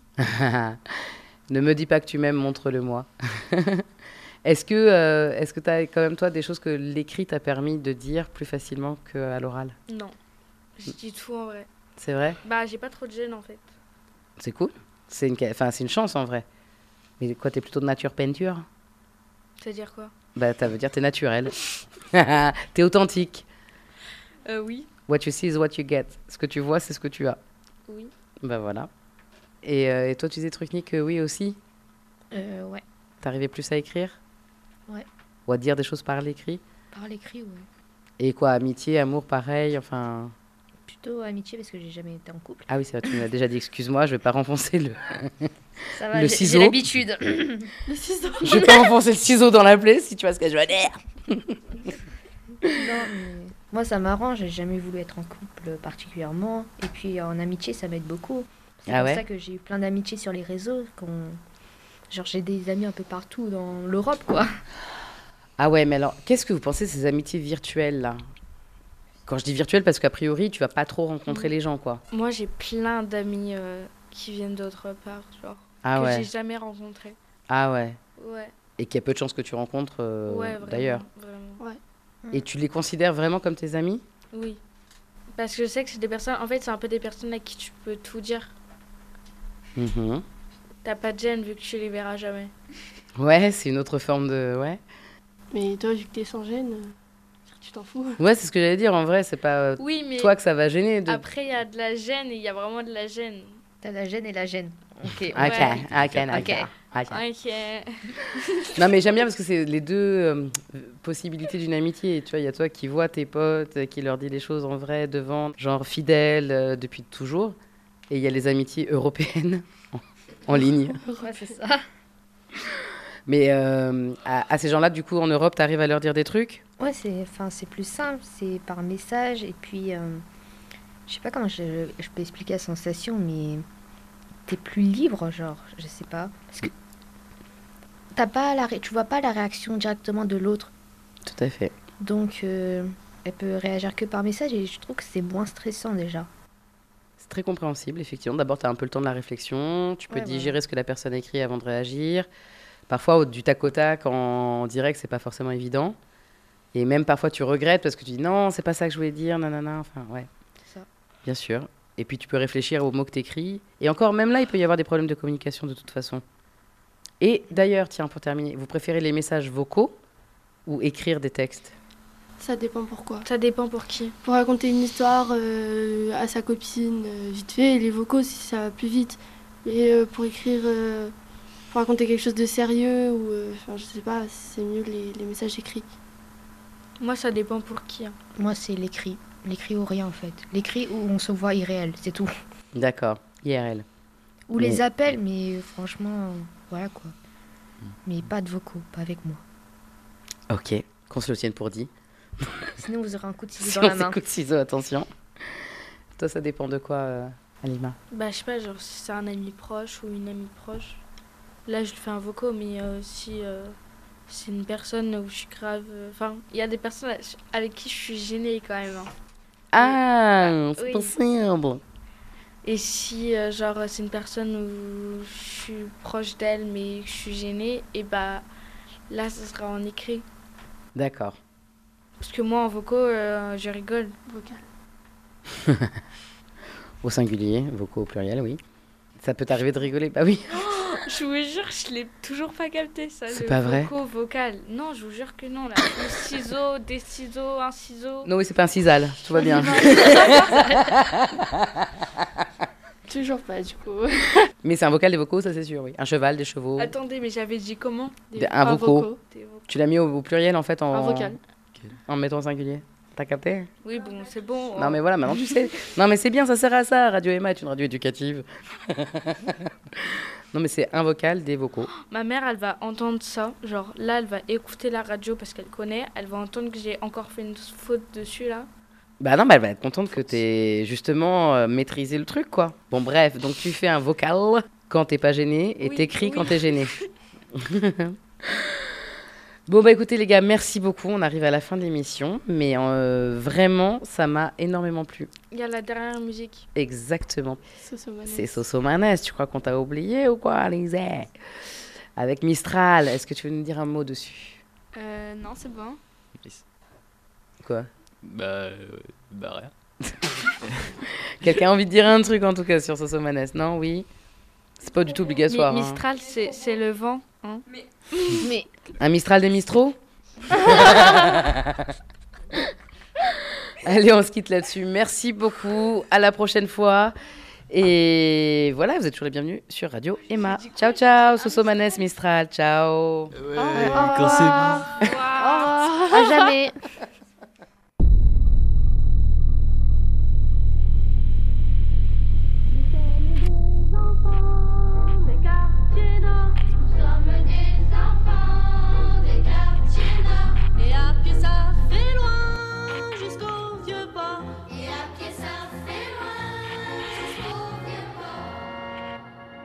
S1: Ne me dis pas que tu m'aimes, montre-le-moi. Est-ce que euh, est-ce que tu as quand même, toi, des choses que l'écrit t'a permis de dire plus facilement qu'à l'oral?
S7: Non. Je dis tout en vrai.
S1: C'est vrai?
S7: Bah, j'ai pas trop de gêne en fait.
S1: C'est cool. C'est une, ca- enfin, c'est une chance en vrai. Mais quoi, t'es plutôt de nature peinture?
S7: C'est-à-dire quoi?
S1: Bah, ça veut dire t'es naturel. T'es authentique.
S7: Euh, oui.
S1: What you see is what you get. Ce que tu vois, c'est ce que tu as.
S7: Oui.
S1: Bah voilà. Et, euh, et toi, tu disais, Trucnik, que oui aussi?
S3: Euh, ouais.
S1: T'arrivais plus à écrire?
S3: Ouais.
S1: Ou à dire des choses par l'écrit?
S3: Par l'écrit, ouais.
S1: Et quoi, amitié, amour, pareil, enfin...
S3: Plutôt amitié parce que j'ai jamais été en couple.
S1: Ah oui, c'est vrai, tu m'as déjà dit, excuse-moi, je vais pas renfoncer le...
S3: Ça va,
S1: Le
S3: j'ai-
S1: ciseau.
S3: j'ai l'habitude.
S4: Le ciseau.
S1: Je vais pas renfoncer le ciseau dans la plaie, si tu vois ce que je veux dire.
S3: Non, mais moi, ça m'arrange. J'ai jamais voulu être en couple particulièrement. Et puis, en amitié, ça m'aide beaucoup. C'est
S1: Ah
S3: pour
S1: ouais
S3: ça que j'ai eu plein d'amitiés sur les réseaux. qu'on- Genre, j'ai des amis un peu partout dans l'Europe, quoi.
S1: Ah ouais, mais alors, qu'est-ce que vous pensez de ces amitiés virtuelles, là? Quand je dis virtuelles, parce qu'a priori, tu vas pas trop rencontrer
S7: Mhm.
S1: les gens, quoi.
S7: Moi, j'ai plein d'amis euh, qui viennent d'autre part, genre.
S1: Ah
S7: que
S1: ouais,
S7: j'ai jamais rencontrés.
S1: ah ouais.
S7: Ouais.
S1: Et qu'il y a peu de chances que tu rencontres, euh,
S7: ouais, vraiment.
S1: d'ailleurs.
S7: Vraiment.
S1: Et tu les considères vraiment comme tes amis?
S7: Oui. Parce que je sais que c'est des personnes. En fait, c'est un peu des personnes à qui tu peux tout dire.
S1: Mhm.
S7: T'as pas de gêne vu que tu les verras jamais.
S1: Ouais, c'est une autre forme de... Ouais,
S4: Mais toi, vu que t'es sans gêne, euh, tu t'en fous.
S1: ouais, c'est ce que j'allais dire, en vrai, c'est pas euh,
S7: Oui, mais
S1: toi que ça va gêner. De...
S7: après, il y a de la gêne et il y a vraiment de la gêne.
S3: T'as la gêne et la gêne. Ok.
S1: Ok,
S7: Ouais.
S1: ok, ok,
S3: Ok.
S1: ok.
S7: Ok.
S1: Non, mais j'aime bien parce que c'est les deux euh, possibilités d'une amitié. Tu vois, il y a toi qui vois tes potes, euh, qui leur dit les choses en vrai devant, genre fidèle euh, depuis toujours. Et il y a les amitiés européennes en, en ligne.
S3: Ouais, c'est ça.
S1: Mais euh, à, à ces gens-là, du coup, en Europe, tu arrives à leur dire des trucs?
S3: Ouais, c'est, enfin, c'est plus simple. C'est par message. Et puis, euh, je sais pas comment je, je peux expliquer la sensation, mais t'es plus libre, genre, je sais pas. Parce que t'as pas la ré- tu vois pas la réaction directement de l'autre.
S1: Tout à fait.
S3: Donc, euh, elle peut réagir que par message et je trouve que c'est moins stressant déjà.
S1: C'est très compréhensible, effectivement. D'abord, tu as un peu le temps de la réflexion. Tu peux
S3: Ouais,
S1: digérer
S3: voilà.
S1: ce que la personne écrit avant de réagir. Parfois, au- du tac au tac, en direct, c'est pas forcément évident. Et même parfois, tu regrettes parce que tu dis non, c'est pas ça que je voulais dire, nanana. Enfin, ouais.
S3: C'est ça.
S1: Bien sûr. Et puis, tu peux réfléchir aux mots que tu écris. Et encore, même là, il peut y avoir des problèmes de communication de toute façon. Et d'ailleurs, tiens, pour terminer, vous préférez les messages vocaux ou écrire des textes?
S4: Ça dépend pourquoi.
S7: Ça dépend pour qui.
S4: Pour raconter une histoire euh, à sa copine, euh, vite fait, les vocaux, si ça va plus vite. Et euh, pour écrire, euh, pour raconter quelque chose de sérieux, ou euh, enfin, je sais pas, c'est mieux les, les messages écrits.
S7: Moi, ça dépend pour qui. Hein.
S3: Moi, c'est l'écrit. L'écrit ou rien, en fait. L'écrit où on se voit irréel, c'est tout.
S1: D'accord, I R L.
S3: Ou
S1: Mais-
S3: les appels, mais euh, franchement, voilà quoi. Mais pas de vocaux, pas avec moi.
S1: Ok, qu'on se le tienne pour dit.
S3: Sinon, vous aurez un coup de ciseau
S1: Si
S3: dans
S1: on
S3: la main.
S1: s'écoute ciseaux, attention. Toi, ça dépend de quoi, euh, Alima?
S7: Bah, je sais pas, genre si c'est un ami proche ou une amie proche. Là, je lui fais un vocaux, mais euh, si euh, c'est une personne où je suis grave. Enfin, il y a des personnes avec qui je suis gênée quand même. Hein.
S1: Ah, c'est
S7: Oui.
S1: possible.
S7: Et si, euh, genre, c'est une personne où je suis proche d'elle, mais que je suis gênée, et bah là, ça sera en écrit.
S1: D'accord.
S7: Parce que moi, en vocaux, euh, je rigole.
S4: Vocal.
S1: Au singulier, vocaux au pluriel, oui. Ça peut t'arriver de rigoler? Bah oui.
S7: Je vous jure, je l'ai toujours pas capté, ça.
S1: C'est
S7: le
S1: pas vrai
S7: vocaux vocal. Non, je vous jure que non, là. Le ciseau, des ciseaux, un ciseau.
S1: Non, oui, c'est pas un cisal, tout va bien.
S4: Toujours pas, du coup.
S1: Mais c'est un vocal des vocaux, ça c'est sûr, oui. Un cheval, des chevaux.
S7: Attendez, mais j'avais dit comment?
S1: Des- un vocaux.
S4: vocaux.
S7: Des vocaux.
S1: Tu l'as mis au, au pluriel en fait en,
S4: Un vocal.
S1: en mettant au singulier. T'as capté?
S7: Oui, bon, c'est bon.
S1: Non mais voilà, maintenant tu sais. Non mais c'est bien, ça sert à ça. Radio Emma est une radio éducative. Non mais c'est un vocal, des vocaux.
S7: Ma mère, elle va entendre ça. Genre, là, elle va écouter la radio parce qu'elle connaît. Elle va entendre que j'ai encore fait une faute dessus, là.
S1: Bah non, bah elle va être contente que t'aies justement euh, maîtrisé le truc quoi. Bon bref, donc tu fais un vocal quand t'es pas gêné et
S7: Oui,
S1: t'écris
S7: oui.
S1: quand t'es gêné. Bon bah écoutez les gars, merci beaucoup. On arrive à la fin de l'émission, mais euh, vraiment ça m'a énormément plu.
S7: Il y a la dernière musique.
S1: Exactement.
S4: Sosomanes.
S1: C'est Sosomanes, tu crois qu'on t'a oublié ou quoi, Lisée? Avec Mistral, est-ce que tu veux nous dire un mot dessus?
S2: Euh, non, c'est bon.
S1: Quoi?
S5: Bah, euh, bah rien.
S1: Quelqu'un a envie de dire un truc en tout cas sur Sosomanes, non? Oui? C'est pas du tout obligatoire.
S7: Mi-
S1: hein.
S7: Mistral, c'est c'est le vent. Hein.
S3: Mais
S1: Un Mistral des Mistros? Allez, on se quitte là-dessus. Merci beaucoup. À la prochaine fois. Et voilà, vous êtes toujours les bienvenus sur Radio Emma. Ciao, ciao. Sosomanes, Mistral. Ciao.
S5: Ouais,
S3: revoir.
S5: quand c'est
S3: à jamais.
S10: Et à pied ça fait loin jusqu'au vieux port. Et à pied ça fait loin jusqu'au vieux port.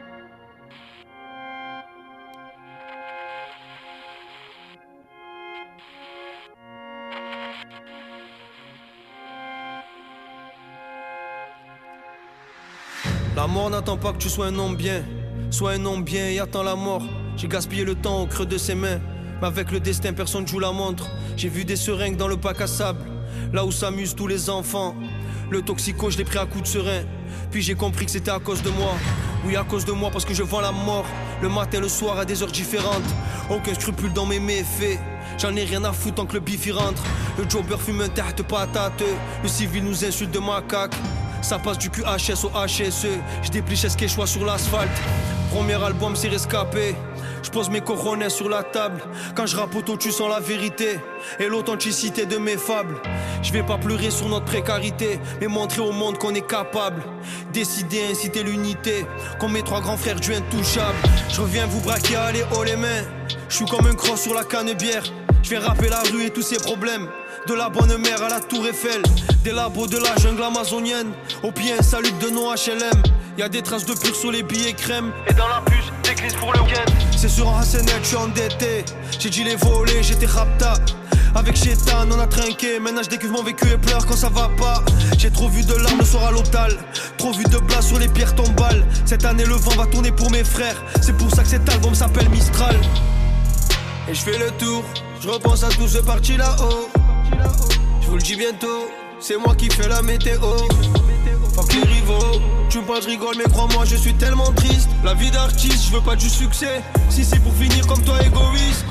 S6: La mort n'attend pas que tu sois un homme bien. Sois un homme bien et attends la mort. J'ai gaspillé le temps au creux de ses mains. Mais avec le destin, personne joue la montre. J'ai vu des seringues dans le bac à sable, là où s'amusent tous les enfants. Le toxico, je l'ai pris à coups de serein. Puis j'ai compris que c'était à cause de moi. Oui, à cause de moi, parce que je vends la mort. Le matin, le soir, à des heures différentes. Aucun scrupule dans mes méfaits. J'en ai rien à foutre tant que le bif y rentre. Le jobber fume un tarte patate. Le civil nous insulte de macaque. Ça passe du Q H S au H S E. Je déplie chez Quechua sur l'asphalte. Premier album, c'est rescapé. Je pose mes coronets sur la table. Quand je rappe auto, tu sens la vérité et l'authenticité de mes fables. Je vais pas pleurer sur notre précarité, mais montrer au monde qu'on est capable. Décider, inciter l'unité, comme mes trois grands frères du intouchable. Je reviens vous braquer, allez haut les mains. Je suis comme un croc sur la canne-bière. Je vais rapper la rue et tous ses problèmes. De la bonne mère à la tour Eiffel. Des labos de la jungle amazonienne. Au pied un salut de nos H L M. Y'a des traces de pur sur les billets crème. Et dans la puce, des clips pour le week-end. C'est sur un Hassanet, je suis endetté. J'ai dit les volets, j'étais rapta. Avec Chétan, on a trinqué. Maintenant je décuve mon vécu et pleure quand ça va pas. J'ai trop vu de larmes le soir à l'hôpital. Trop vu de blas sur les pierres tombales. Cette année le vent va tourner pour mes frères. C'est pour ça que cet album s'appelle Mistral. Et je fais le tour, je repense à tous ceux partis là-haut. Je vous le dis bientôt, c'est moi qui fais la météo. Fuck les rivaux, tu me parles, je rigole, mais crois-moi, je suis tellement triste. La vie d'artiste, je veux pas du succès. Si c'est pour finir comme toi, égoïste.